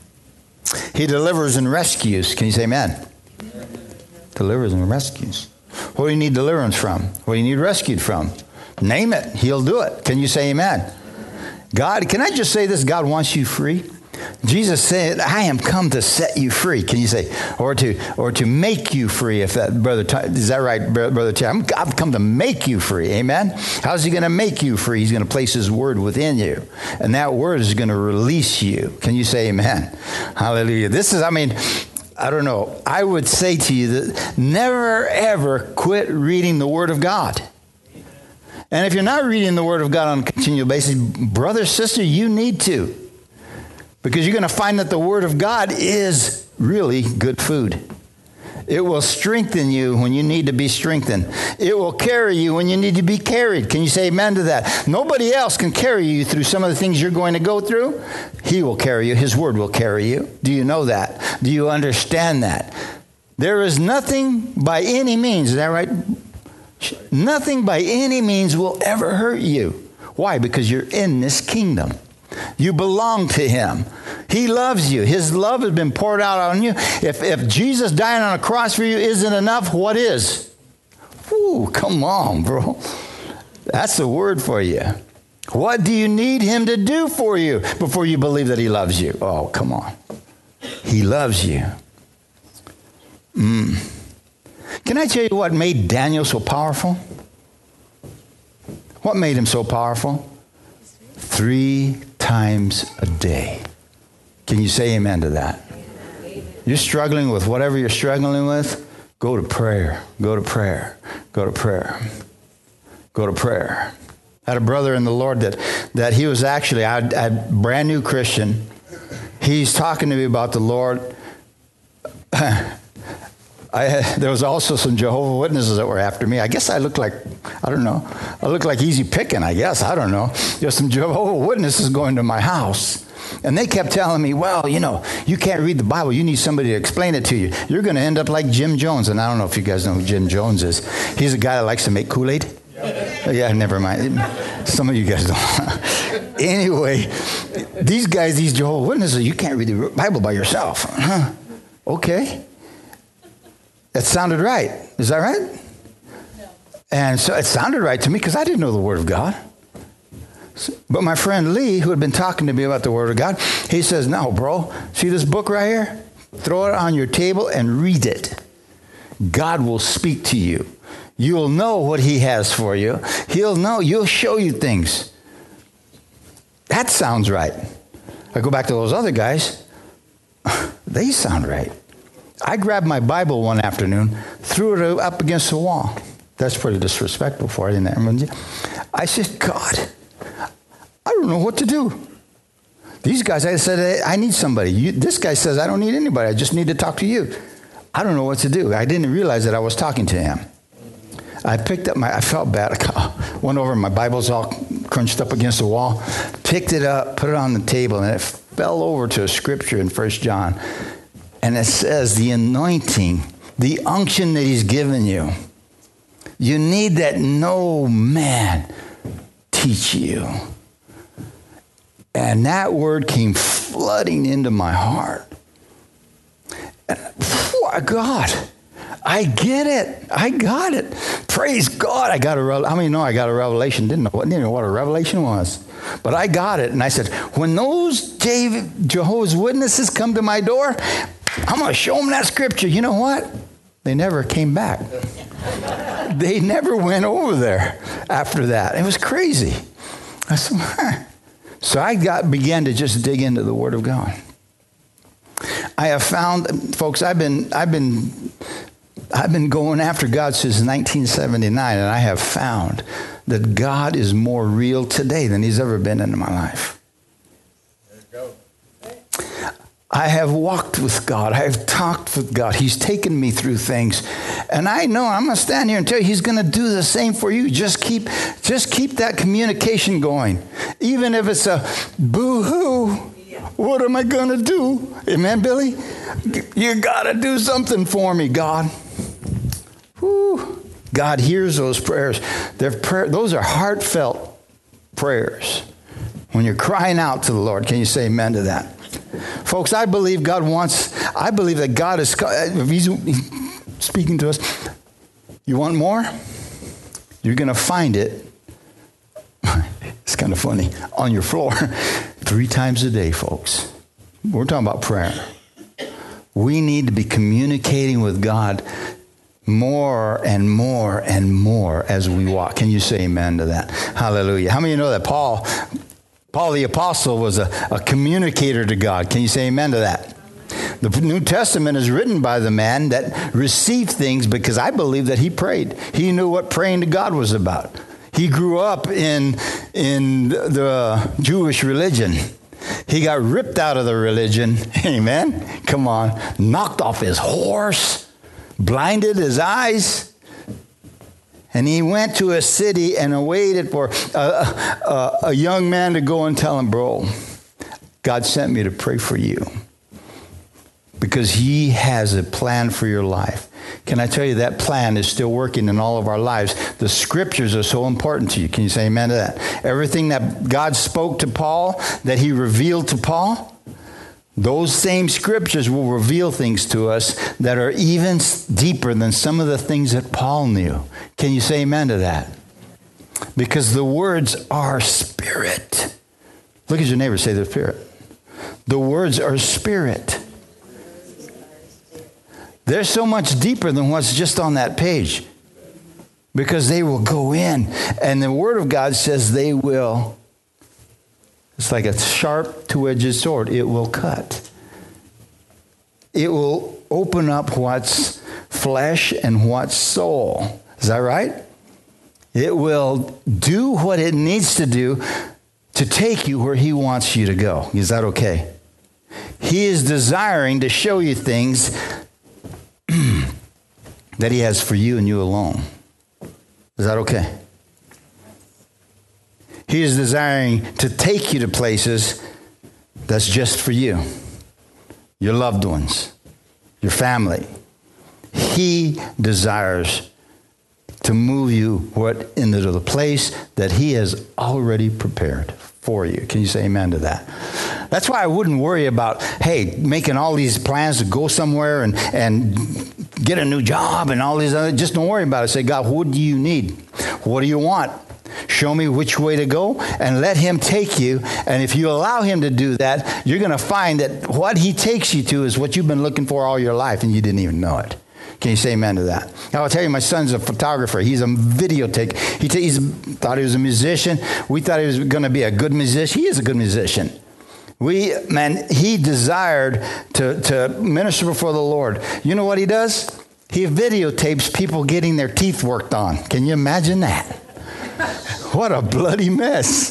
He delivers and rescues. Can you say amen? Delivers and rescues. What do you need deliverance from? What do you need rescued from? Name it. He'll do it. Can you say amen? God, can I just say this? God wants you free. Jesus said, I am come to set you free. Can you say, or to or to make you free, if that, brother, is that right, brother Chad? I've come to make you free. Amen? How's he going to make you free? He's going to place his word within you. And that word is going to release you. Can you say amen? Hallelujah. This is, I mean, I don't know. I would say to you that never, ever quit reading the word of God. And if you're not reading the word of God on a continual basis, brother, sister, you need to. Because you're going to find that the word of God is really good food. It will strengthen you when you need to be strengthened. It will carry you when you need to be carried. Can you say amen to that? Nobody else can carry you through some of the things you're going to go through. He will carry you. His word will carry you. Do you know that? Do you understand that? There is nothing by any means, is that right? Nothing by any means will ever hurt you. Why? Because you're in this kingdom. You belong to him. He loves you. His love has been poured out on you. If, if Jesus dying on a cross for you isn't enough, what is? Ooh, come on, bro. That's the word for you. What do you need him to do for you before you believe that he loves you? Oh, come on. He loves you. Mm. Can I tell you what made Daniel so powerful? What made him so powerful? Three times a day. Can you say amen to that? You're struggling with whatever you're struggling with, go to prayer, go to prayer, go to prayer, go to prayer. I had a brother in the Lord that, that he was actually a, a brand new Christian. He's talking to me about the Lord. I, there was also some Jehovah's Witnesses that were after me. I guess I looked like, I don't know, I looked like easy picking, I guess. I don't know. There's some Jehovah's Witnesses going to my house. And they kept telling me, well, you know, you can't read the Bible. You need somebody to explain it to you. You're going to end up like Jim Jones. And I don't know if you guys know who Jim Jones is. He's a guy that likes to make Kool-Aid. Yeah, never mind. Some of you guys don't. Anyway, these guys, these Jehovah's Witnesses, you can't read the Bible by yourself. Huh? Okay. That sounded right. Is that right? No. And so it sounded right to me because I didn't know the Word of God. So, but my friend Lee, who had been talking to me about the Word of God, he says, no, bro, see this book right here? Throw it on your table and read it. God will speak to you. You'll know what he has for you. He'll know. You'll show you things. That sounds right. I go back to those other guys. They sound right. I grabbed my Bible one afternoon, threw it up against the wall. That's pretty disrespectful for it, isn't it? I said, God, I don't know what to do. These guys, I said, I need somebody. You, this guy says, I don't need anybody. I just need to talk to you. I don't know what to do. I didn't realize that I was talking to him. I picked up my, I felt bad. I went over, my Bible's all crunched up against the wall, picked it up, put it on the table, and it fell over to a scripture in First John. And it says the anointing, the unction that he's given you, you need that no man teach you. And that word came flooding into my heart. And, oh, God, I get it. I got it. Praise God. I got a revelation. How many know I got a revelation? Didn't know, didn't know what a revelation was. But I got it. And I said, when those Jehovah's Witnesses come to my door, I'm going to show them that scripture. You know what? They never came back. They never went over there after that. It was crazy. I said, huh. So I got began to just dig into the Word of God. I have found, folks, I've been I've been I've been going after God since nineteen seventy-nine, and I have found that God is more real today than he's ever been in my life. I have walked with God. I have talked with God. He's taken me through things. And I know, I'm going to stand here and tell you, he's going to do the same for you. Just keep, just keep that communication going. Even if it's a boo-hoo, what am I going to do? Amen, Billy? You got to do something for me, God. Whew. God hears those prayers. They're prayer, those are heartfelt prayers. When you're crying out to the Lord, can you say amen to that? Folks, I believe God wants, I believe that God is, if he's speaking to us, you want more? You're going to find it, it's kind of funny, on your floor three times a day, folks. We're talking about prayer. We need to be communicating with God more and more and more as we walk. Can you say amen to that? Hallelujah. How many of you know that Paul... Paul the Apostle was a, a communicator to God. Can you say amen to that? The New Testament is written by the man that received things because I believe that he prayed. He knew what praying to God was about. He grew up in, in the Jewish religion. He got ripped out of the religion. Amen? Come on. Knocked off his horse. Blinded his eyes. And he went to a city and waited for a, a, a young man to go and tell him, bro, God sent me to pray for you because he has a plan for your life. Can I tell you that plan is still working in all of our lives? The scriptures are so important to you. Can you say amen to that? Everything that God spoke to Paul, that he revealed to Paul, those same scriptures will reveal things to us that are even deeper than some of the things that Paul knew. Can you say amen to that? Because the words are spirit. Look at your neighbor, say the spirit. The words are spirit. They're so much deeper than what's just on that page. Because they will go in. And the word of God says they will. It's like a sharp two-edged sword. It will cut. It will open up what's flesh and what's soul. Is that right? It will do what it needs to do to take you where he wants you to go. Is that okay? He is desiring to show you things that he has for you and you alone. Is that okay? He is desiring to take you to places that's just for you, your loved ones, your family. He desires to move you what into the place that he has already prepared for you. Can you say amen to that? That's why I wouldn't worry about, hey, making all these plans to go somewhere and, and get a new job and all these other. Just don't worry about it. Say, God, what do you need? What do you want? Show me which way to go and let him take you. And if you allow him to do that, you're going to find that what he takes you to is what you've been looking for all your life and you didn't even know it. Can you say amen to that? Now, I'll tell you, my son's a photographer. He's a videotape. He t- he's, thought he was a musician. We thought he was going to be a good musician. He is a good musician. We, man, he desired to, to minister before the Lord. You know what he does? He videotapes people getting their teeth worked on. Can you imagine that? What a bloody mess.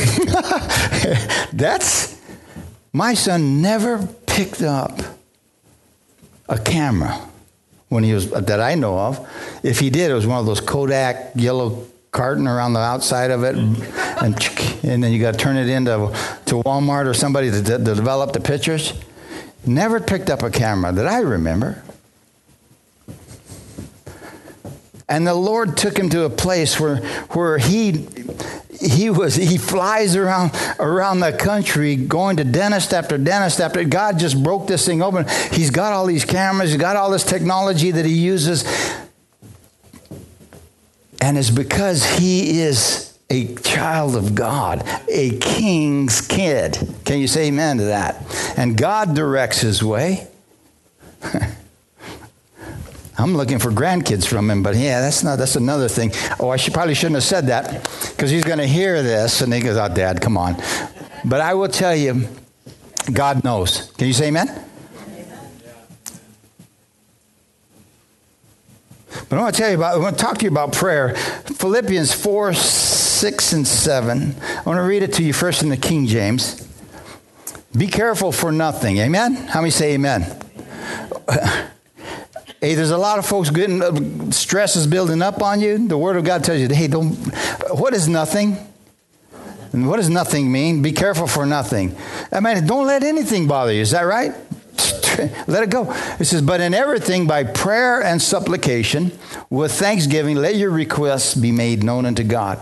That's, my son never picked up a camera when he was, that I know of. If he did, it was one of those Kodak yellow carton around the outside of it. And, and, and then you got to turn it into to Walmart or somebody to, to develop the pictures. Never picked up a camera that I remember. And the Lord took him to a place where where he he was he flies around around the country going to dentist after dentist after. God just broke this thing open. He's got all these cameras, he's got all this technology that he uses. And it's because he is a child of God, a king's kid. Can you say amen to that? And God directs his way. I'm looking for grandkids from him, but yeah, that's not, that's another thing. Oh, I should probably shouldn't have said that because he's going to hear this and he goes, oh, Dad, come on. But I will tell you, God knows. Can you say amen? But I want to tell you about, I want to talk to you about prayer. Philippians four, six, and seven. I want to read it to you first in the King James. Be careful for nothing. Amen? How many say amen? Hey, there's a lot of folks getting, stress is building up on you. The Word of God tells you, hey, don't, what is nothing? And what does nothing mean? Be careful for nothing. I mean, don't let anything bother you. Is that right? Let it go. It says, but in everything by prayer and supplication, with thanksgiving, let your requests be made known unto God.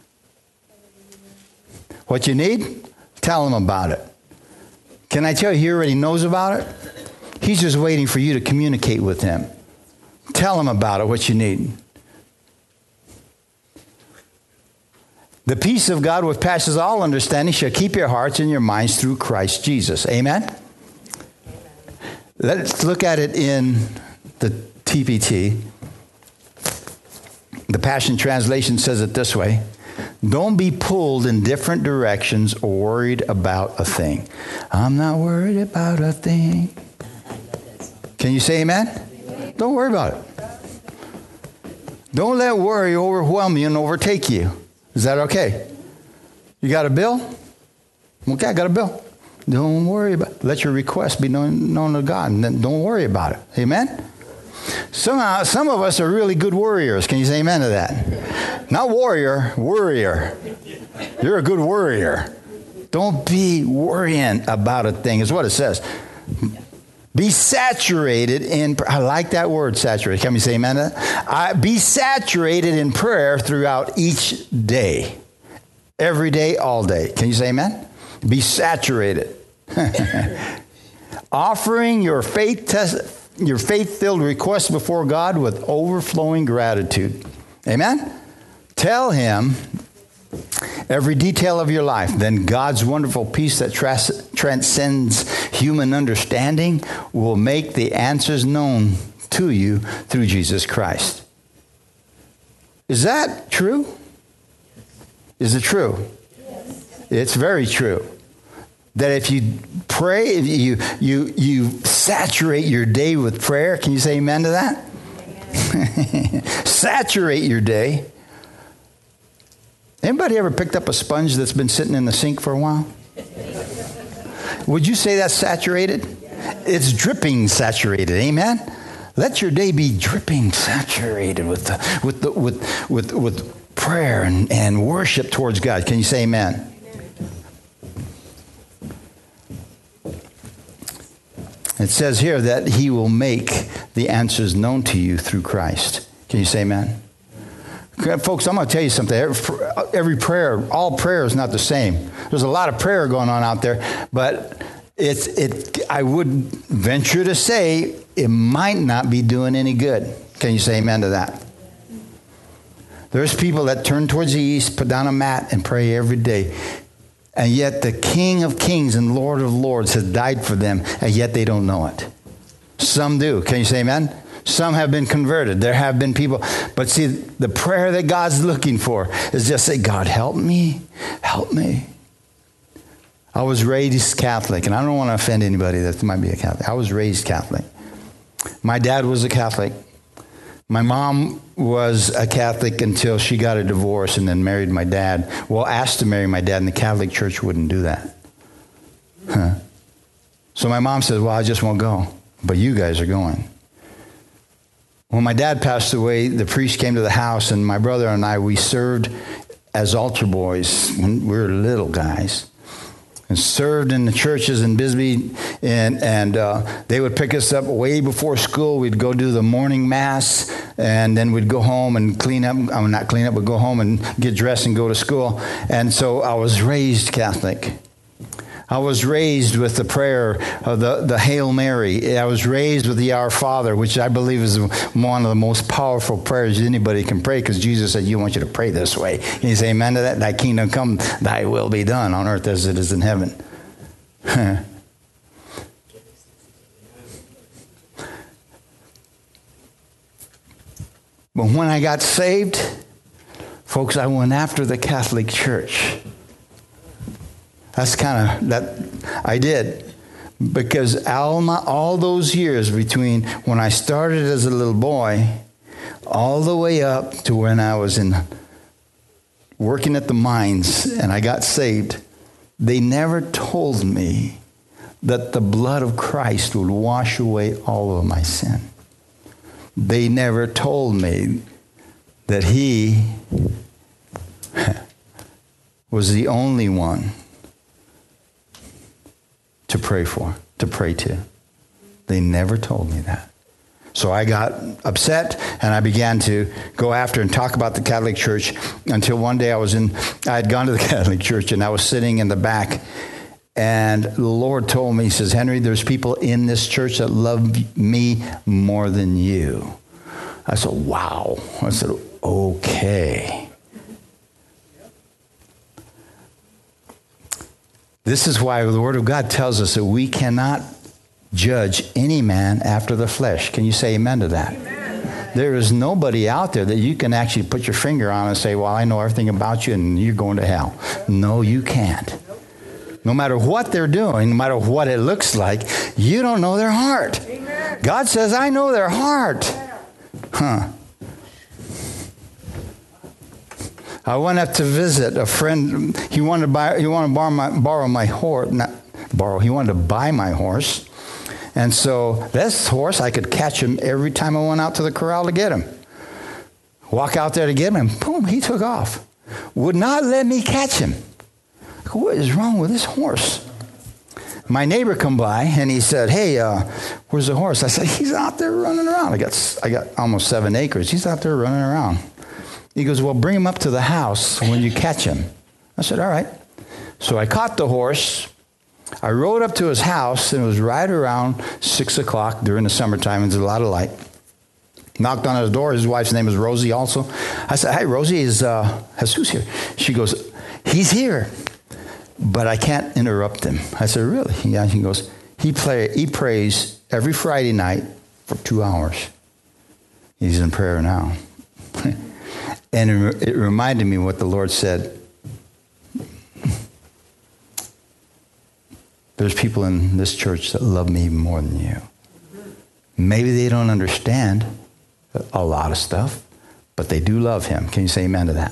What you need? Tell him about it. Can I tell you, he already knows about it? He's just waiting for you to communicate with him. Tell him about it, what you need. The peace of God, which passes all understanding, shall keep your hearts and your minds through Christ Jesus. Amen? Let's look at it in the T P T. The Passion Translation says it this way. Don't be pulled in different directions or worried about a thing. I'm not worried about a thing. Can you say amen? Don't worry about it. Don't let worry overwhelm you and overtake you. Is that okay? You got a bill? Okay, I got a bill. Don't worry about it. Let your request be known, known to God, and then don't worry about it. Amen? Somehow, some of us are really good worriers. Can you say amen to that? Not warrior, worrier. You're a good worrier. Don't be worrying about a thing, is what it says. Be saturated in, I like that word, saturated. Can we say amen to that? I, be saturated in prayer throughout each day. Every day, all day. Can you say amen? Be saturated. Offering your faith test, your faith-filled requests before God with overflowing gratitude. Amen? Tell him every detail of your life. Then God's wonderful peace that trans- transcends human understanding will make the answers known to you through Jesus Christ. Is that true? Is it true? Yes. It's very true. That if you pray, if you you you saturate your day with prayer, can you say amen to that? Amen. Saturate your day. Anybody ever picked up a sponge that's been sitting in the sink for a while? Would you say that's saturated? It's dripping saturated. Amen. Let your day be dripping saturated with the, with the, with with with prayer and, and worship towards God. Can you say amen? It says here that he will make the answers known to you through Christ. Can you say amen? Folks, I'm going to tell you something. Every prayer, all prayer is not the same. There's a lot of prayer going on out there, but it's, it, I would venture to say it might not be doing any good. Can you say amen to that? There's people that turn towards the east, put down a mat, and pray every day. And yet the King of Kings and Lord of Lords has died for them, and yet they don't know it. Some do. Can you say amen? Some have been converted. There have been people. But see, the prayer that God's looking for is just say, God, help me. Help me. I was raised Catholic, and I don't want to offend anybody that might be a Catholic. I was raised Catholic. My dad was a Catholic. My mom was a Catholic until she got a divorce and then married my dad. Well, asked to marry my dad, and the Catholic Church wouldn't do that. Huh. So my mom says, well, I just won't go. But you guys are going. When my dad passed away, the priest came to the house, and my brother and I, we served as altar boys when we were little guys. And served in the churches in Bisbee, and and uh, they would pick us up way before school. We'd go do the morning mass, and then we'd go home and clean up. I mean, not clean up, but go home and get dressed and go to school. And so I was raised Catholic. I was raised with the prayer of the, the Hail Mary. I was raised with the Our Father, which I believe is one of the most powerful prayers anybody can pray, because Jesus said, you want you to pray this way. And you say amen to that? Thy kingdom come, thy will be done on earth as it is in heaven. But when I got saved, folks, I went after the Catholic Church. That's kind of, that I did. Because all, my, all those years between when I started as a little boy, all the way up to when I was in working at the mines and I got saved, they never told me that the blood of Christ would wash away all of my sin. They never told me that he was the only one to pray for, to pray to. They never told me that. So I got upset and I began to go after and talk about the Catholic Church until one day I was in, I had gone to the Catholic Church and I was sitting in the back, and the Lord told me, he says, Henry, there's people in this church that love me more than you. I said, wow. I said, okay. This is why the Word of God tells us that we cannot judge any man after the flesh. Can you say amen to that? Amen. There is nobody out there that you can actually put your finger on and say, well, I know everything about you and you're going to hell. No, you can't. No matter what they're doing, no matter what it looks like, you don't know their heart. Amen. God says, I know their heart. Huh. I went up to visit a friend. He wanted to buy, he wanted to borrow my, borrow my horse. Not borrow, he wanted to buy my horse. And so this horse, I could catch him every time I went out to the corral to get him. Walk out there to get him, and boom, he took off. Would not let me catch him. What is wrong with this horse? My neighbor come by, and he said, hey, uh, where's the horse? I said, he's out there running around. I got, I got almost seven acres. He's out there running around. He goes, well, bring him up to the house when you catch him. I said, all right. So I caught the horse. I rode up to his house, and it was right around six o'clock during the summertime, and there's a lot of light. Knocked on his door. His wife's name is Rosie also. I said, hey, Rosie, is uh, Jesus here? She goes, he's here, but I can't interrupt him. I said, really? Yeah. He goes, he, play, he prays every Friday night for two hours. He's in prayer now. And it, it reminded me what the Lord said. There's people in this church that love me even more than you. Maybe they don't understand a lot of stuff, but they do love him. Can you say amen to that?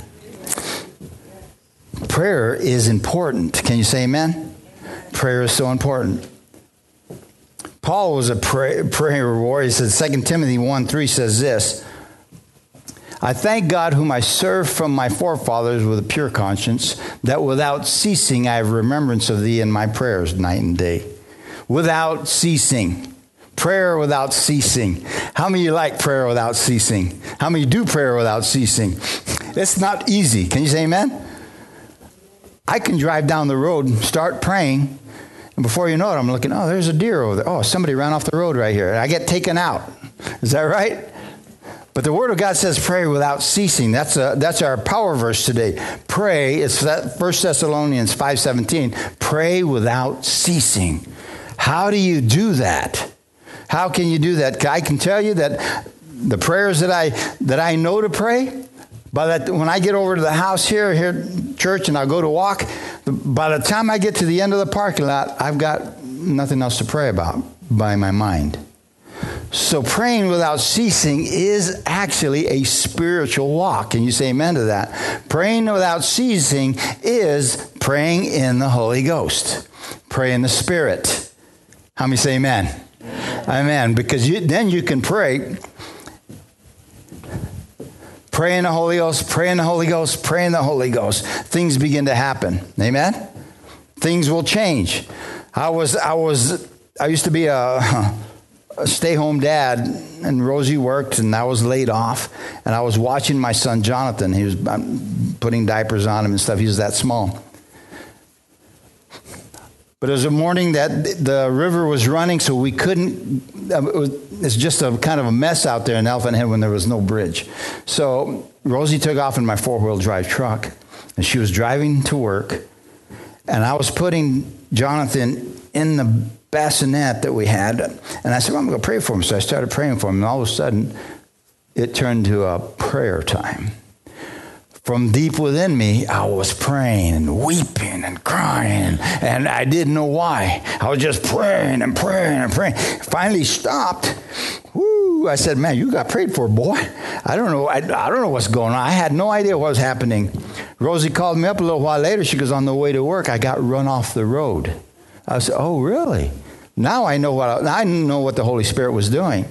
Prayer is important. Can you say amen? Prayer is so important. Paul was a pray, prayer warrior. He said, Second Timothy one three says this, I thank God whom I serve from my forefathers with a pure conscience, that without ceasing I have remembrance of thee in my prayers night and day. Without ceasing. Prayer without ceasing. How many of you like prayer without ceasing? How many do prayer without ceasing? It's not easy. Can you say amen? I can drive down the road and start praying, and before you know it, I'm looking, oh, there's a deer over there. Oh, somebody ran off the road right here. I get taken out. Is that right? But the Word of God says pray without ceasing. That's a, that's our power verse today. Pray, it's that First Thessalonians five seventeen. Pray without ceasing. How do you do that? How can you do that? I can tell you that the prayers that I that I know to pray, by that when I get over to the house here, here church, and I'll go to walk, by the time I get to the end of the parking lot, I've got nothing else to pray about by my mind. So praying without ceasing is actually a spiritual walk. Can you say amen to that? Praying without ceasing is praying in the Holy Ghost. Pray in the Spirit. How many say amen? Amen. Amen. Because you, then you can pray. Pray in the Holy Ghost, pray in the Holy Ghost, pray in the Holy Ghost. Things begin to happen. Amen? Things will change. I was, I was, I used to be a... a stay-home dad, and Rosie worked, and I was laid off, and I was watching my son Jonathan. He was putting diapers on him and stuff. He was that small. But it was a morning that the river was running, so we couldn't, it was, it's just a kind of a mess out there in Elephant Head when there was no bridge. So Rosie took off in my four-wheel drive truck, and she was driving to work, and I was putting Jonathan in the bassinet that we had, and I said, well, I'm going to pray for him. So I started praying for him, and all of a sudden, it turned to a prayer time. From deep within me, I was praying and weeping and crying, and I didn't know why. I was just praying and praying and praying. Finally stopped Woo! I said, man, you got prayed for, boy. I don't know. I, I don't know what's going on. I had no idea what was happening. Rosie called me up a little while later. She goes, on the way to work, I got run off the road. I said, oh, really? Now I know what I, I know what the Holy Spirit was doing.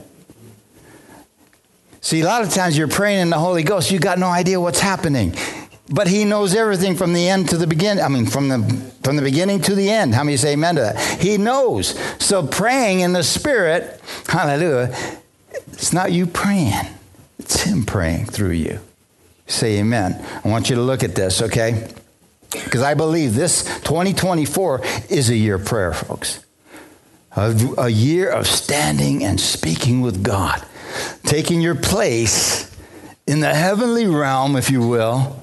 See, a lot of times you're praying in the Holy Ghost, you got no idea what's happening. But he knows everything from the end to the beginning. I mean, from the from the beginning to the end. How many say amen to that? He knows. So praying in the Spirit, hallelujah, it's not you praying. It's him praying through you. Say amen. I want you to look at this, okay? Because I believe this twenty twenty-four is a year of prayer, folks. A, a year of standing and speaking with God. Taking your place in the heavenly realm, if you will.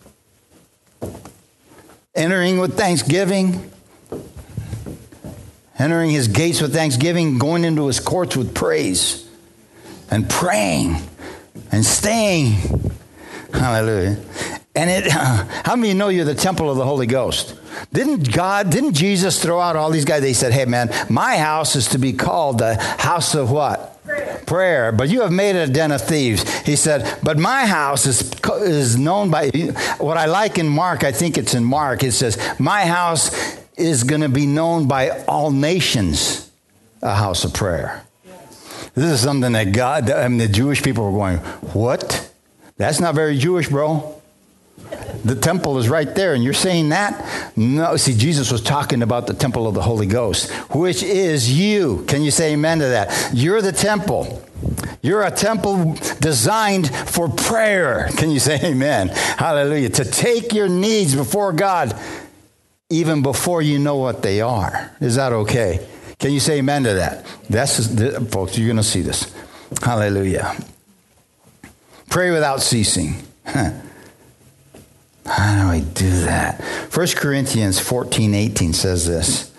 Entering with thanksgiving, entering his gates with thanksgiving, going into his courts with praise, and praying and staying. Hallelujah. And it, uh, how many know you're the temple of the Holy Ghost? Didn't God, didn't Jesus throw out all these guys? They said, hey man, my house is to be called the house of what? Prayer. Prayer. But you have made it a den of thieves. He said, but my house is is known by, what I like in Mark, I think it's in Mark, it says, my house is going to be known by all nations, a house of prayer. Yes. This is something that God, I mean, the Jewish people were going, what? That's not very Jewish, bro. The temple is right there, and you're saying that? No, see, Jesus was talking about the temple of the Holy Ghost, which is you. Can you say amen to that? You're the temple. You're a temple designed for prayer. Can you say amen? Hallelujah. To take your needs before God even before you know what they are. Is that okay? Can you say amen to that? That's, folks, you're going to see this. Hallelujah. Pray without ceasing. Huh. How do I do that? First Corinthians fourteen eighteen says this.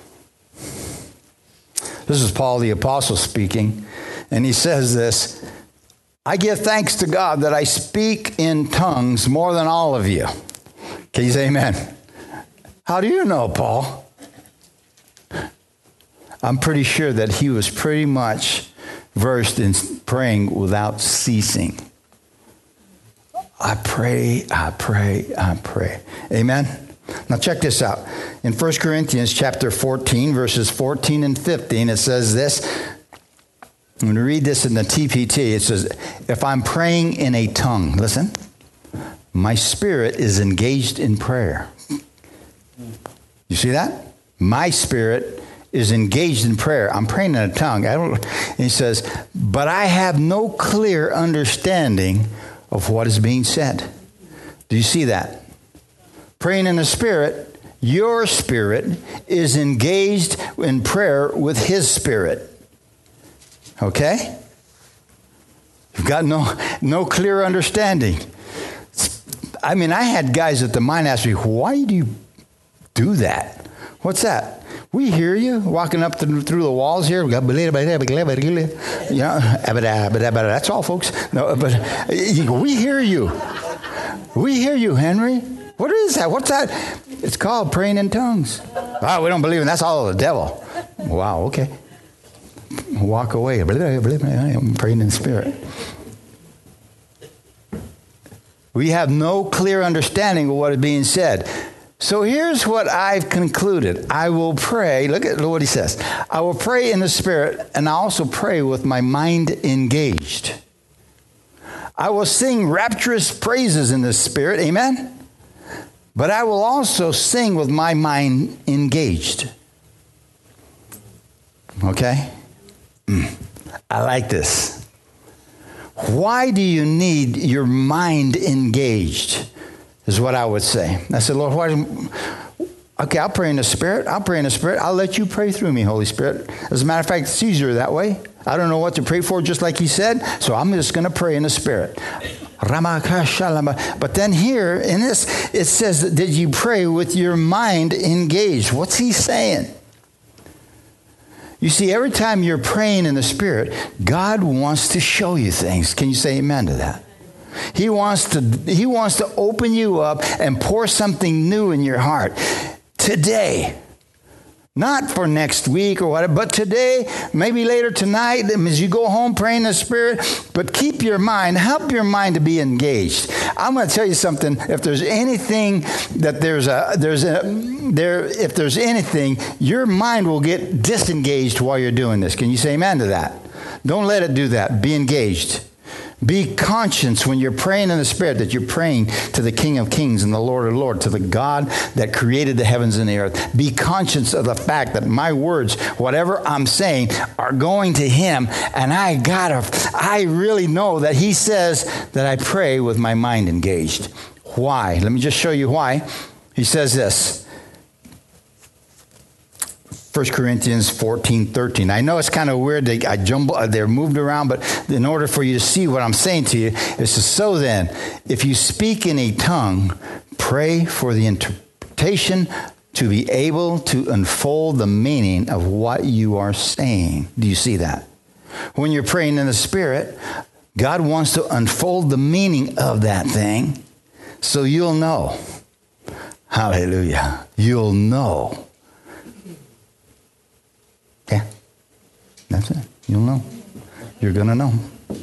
This is Paul the Apostle speaking. And he says this. I give thanks to God that I speak in tongues more than all of you. Can you say amen? How do you know, Paul? I'm pretty sure that he was pretty much versed in praying without ceasing. I pray, I pray, I pray. Amen? Now check this out. In First Corinthians chapter fourteen, verses fourteen and fifteen, it says this. I'm going to read this in the T P T. It says, if I'm praying in a tongue, listen, my spirit is engaged in prayer. You see that? My spirit is engaged in prayer. I'm praying in a tongue. I don't. And he says, but I have no clear understanding of what is being said. Do you see that? Praying in the Spirit, your spirit is engaged in prayer with his spirit. Okay? You've got no, no clear understanding. I mean, I had guys at the mine ask me, why do you do that? What's that? We hear you walking up the, through the walls here. You know, that's all, folks. No, but we hear you. We hear you, Henry. What is that? What's that? It's called praying in tongues. Oh, we don't believe in that's all the devil. Wow, okay. Walk away. I'm praying in the Spirit. We have no clear understanding of what is being said. So here's what I've concluded. I will pray. Look at what he says. I will pray in the Spirit, and I also pray with my mind engaged. I will sing rapturous praises in the Spirit. Amen? But I will also sing with my mind engaged. Okay? Mm. I like this. Why do you need your mind engaged? Is what I would say. I said, Lord, why? Okay, I'll pray in the Spirit. I'll pray in the Spirit. I'll let you pray through me, Holy Spirit. As a matter of fact, it's easier that way. I don't know what to pray for, just like he said, so I'm just going to pray in the Spirit. But then here, in this, it says, that did you pray with your mind engaged? What's he saying? You see, every time you're praying in the Spirit, God wants to show you things. Can you say amen to that? He wants to, he wants to open you up and pour something new in your heart. Today, Not for next week or whatever, but today, maybe later tonight, as you go home, pray in the Spirit. But keep your mind, help your mind to be engaged. I'm going to tell you something. If there's anything that there's a, there's a, there, if there's anything, your mind will get disengaged while you're doing this. Can you say amen to that? Don't let it do that. Be engaged. Be conscious when you're praying in the Spirit that you're praying to the King of Kings and the Lord of Lords, to the God that created the heavens and the earth. Be conscious of the fact that my words, whatever I'm saying, are going to Him. And I gotta, I really know that He says that I pray with my mind engaged. Why? Let me just show you why. He says this. First Corinthians fourteen, thirteen. I know it's kind of weird. They, I jumble, they're moved around, but in order for you to see what I'm saying to you, it's just, so then, if you speak in a tongue, pray for the interpretation to be able to unfold the meaning of what you are saying. Do you see that? When you're praying in the Spirit, God wants to unfold the meaning of that thing so you'll know. Hallelujah. You'll know. Yeah, that's it. You'll know. You're going to know.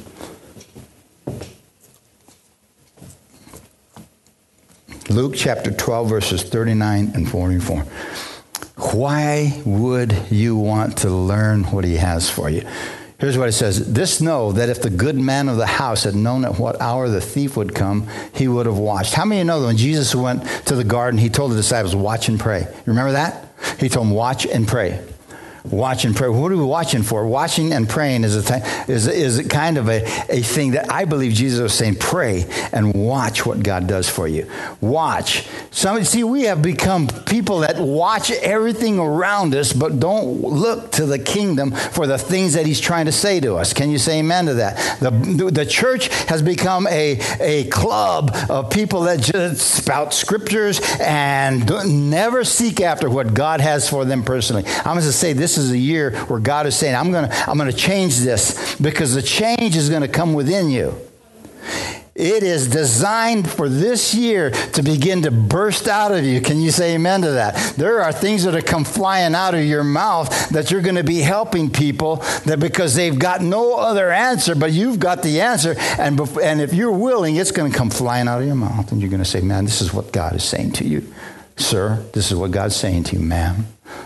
Luke chapter twelve, verses thirty-nine and forty-four. Why would you want to learn what He has for you? Here's what it says. This know that if the good man of the house had known at what hour the thief would come, he would have watched. How many of you know that when Jesus went to the garden, He told the disciples, watch and pray? You remember that? He told them, watch and pray. Watch and pray. What are we watching for? Watching and praying is a th- is is kind of a, a thing that I believe Jesus was saying. Pray and watch what God does for you. Watch. Some see we have become people that watch everything around us, but don't look to the kingdom for the things that He's trying to say to us. Can you say amen to that? The the church has become a a club of people that just spout scriptures and don't, never seek after what God has for them personally. I'm going to say this. This is a year where God is saying, I'm going to I'm going to change this, because the change is going to come within you. It is designed for this year to begin to burst out of you. Can you say amen to that? There are things that are come flying out of your mouth that you're going to be helping people that because they've got no other answer, but you've got the answer. And, bef- and if you're willing, it's going to come flying out of your mouth. And you're going to say, man, this is what God is saying to you. Sir, this is what God's saying to you, ma'am.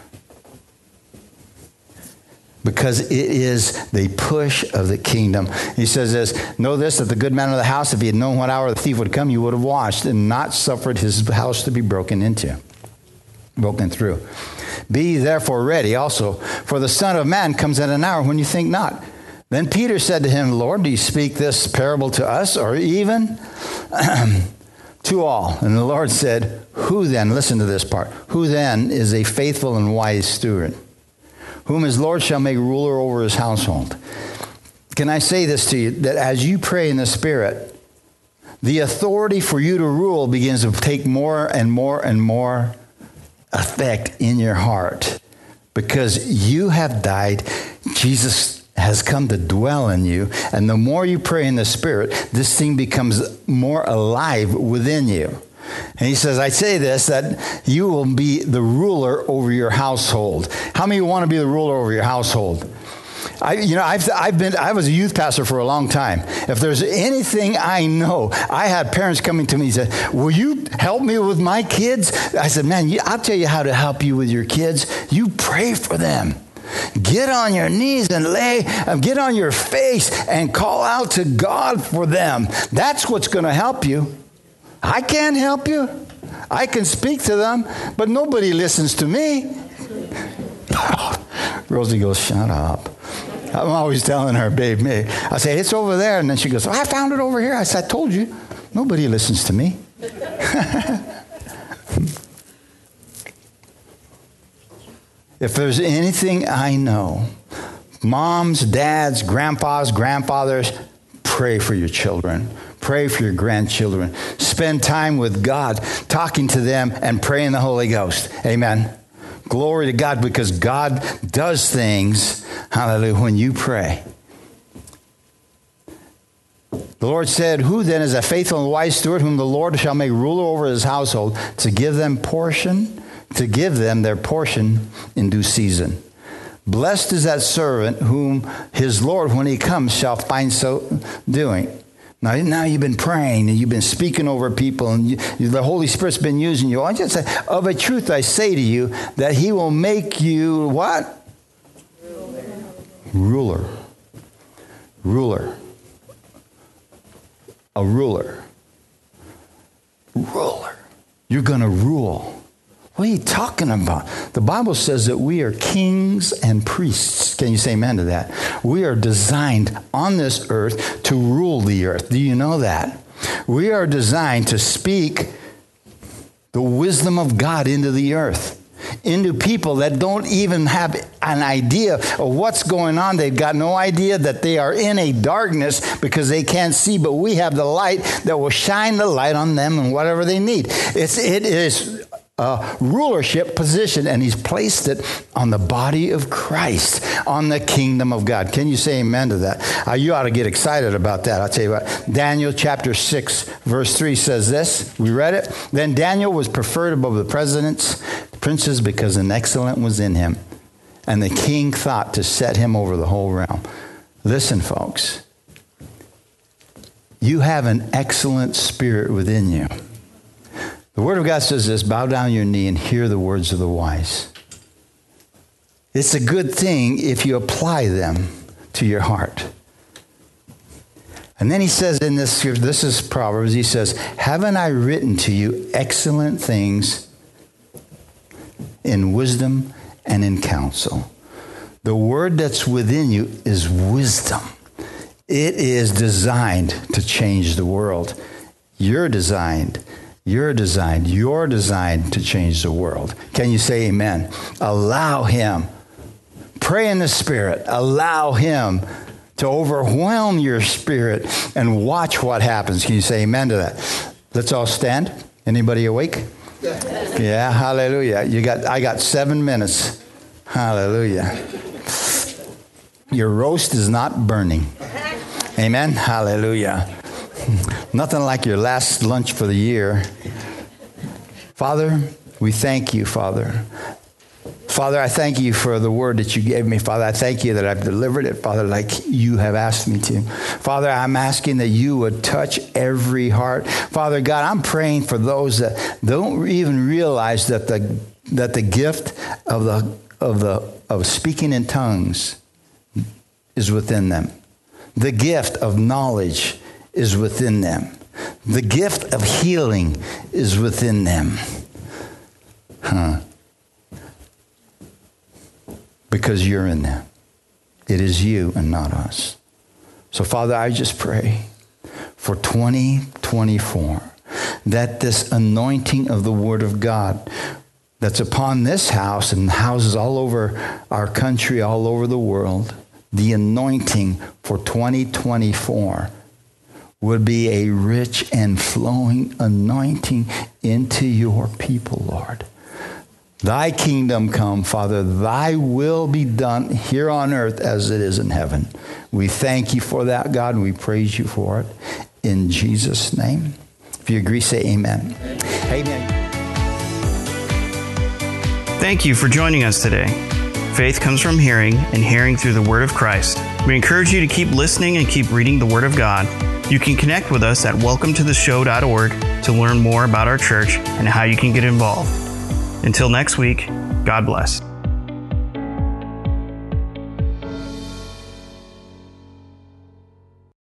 Because it is the push of the kingdom. He says this, know this, that the good man of the house, if he had known what hour the thief would come, he would have watched and not suffered his house to be broken into, broken through. Be therefore ready also, for the Son of Man comes at an hour when you think not. Then Peter said to him, Lord, do you speak this parable to us, or even to all? And the Lord said, who then, listen to this part, who then is a faithful and wise steward, whom his Lord shall make ruler over his household? Can I say this to you, that as you pray in the Spirit, the authority for you to rule begins to take more and more and more effect in your heart, because you have died. Jesus has come to dwell in you, and the more you pray in the Spirit, this thing becomes more alive within you. And he says, I say this, that you will be the ruler over your household. How many want to be the ruler over your household? I, you know, I've, I've been, I was a youth pastor for a long time. If there's anything I know, I had parents coming to me and said, will you help me with my kids? I said, man, I'll tell you how to help you with your kids. You pray for them. Get on your knees and lay, get on your face and call out to God for them. That's what's going to help you. I can't help you. I can speak to them, but nobody listens to me. Rosie goes, shut up. I'm always telling her, babe, me. I say, it's over there. And then she goes, oh, I found it over here. I said, I told you. Nobody listens to me. If there's anything I know, moms, dads, grandpas, grandfathers, pray for your children. Pray for your grandchildren. Spend time with God, talking to them and praying in the Holy Ghost. Amen. Glory to God, because God does things, hallelujah, when you pray. The Lord said, who then is a faithful and wise steward, whom the Lord shall make ruler over his household, to give them portion, to give them their portion in due season. Blessed is that servant whom his Lord, when he comes, shall find so doing. Now, now you've been praying and you've been speaking over people, and you, the Holy Spirit's been using you. I just say, of a truth I say to you, that he will make you what? Ruler. Ruler. A ruler. Ruler. You're going to rule. What are you talking about? The Bible says that we are kings and priests. Can you say amen to that? We are designed on this earth to rule the earth. Do you know that? We are designed to speak the wisdom of God into the earth, into people that don't even have an idea of what's going on. They've got no idea that they are in a darkness because they can't see, but we have the light that will shine the light on them and whatever they need. It's, it is a rulership position, and he's placed it on the body of Christ, on the kingdom of God. Can you say amen to that? Uh, you ought to get excited about that. I'll tell you what. Daniel chapter six, verse three says this. We read it. Then Daniel was preferred above the presidents, princes, because an excellent was in him, and the king thought to set him over the whole realm. Listen, folks. You have an excellent spirit within you. The Word of God says this, bow down your knee and hear the words of the wise. It's a good thing if you apply them to your heart. And then he says in this, this is Proverbs, he says, haven't I written to you excellent things in wisdom and in counsel? The word that's within you is wisdom. It is designed to change the world. You're designed You're designed, you're designed to change the world. Can you say amen? Allow him. Pray in the Spirit. Allow him to overwhelm your spirit and watch what happens. Can you say amen to that? Let's all stand. Anybody awake? Yeah, yeah, hallelujah. You got I got seven minutes. Hallelujah. Your roast is not burning. Amen. Hallelujah. Nothing like your last lunch for the year. Father, we thank you, Father. Father, I thank you for the word that you gave me. Father, I thank you that I've delivered it, Father, like you have asked me to. Father, I'm asking that you would touch every heart. Father God, I'm praying for those that don't even realize that the that the gift of the of the of speaking in tongues is within them. The gift of knowledge is within them. The gift of healing is within them. Huh. Because you're in them. It is you and not us. So, Father, I just pray for twenty twenty-four that this anointing of the Word of God that's upon this house and houses all over our country, all over the world, the anointing for twenty twenty-four would be a rich and flowing anointing into your people, Lord. Thy kingdom come, Father. Thy will be done here on earth as it is in heaven. We thank you for that, God, and we praise you for it. In Jesus' name. If you agree, say amen. Amen. Thank you for joining us today. Faith comes from hearing, and hearing through the Word of Christ. We encourage you to keep listening and keep reading the Word of God. You can connect with us at welcome to the show dot org to learn more about our church and how you can get involved. Until next week, God bless.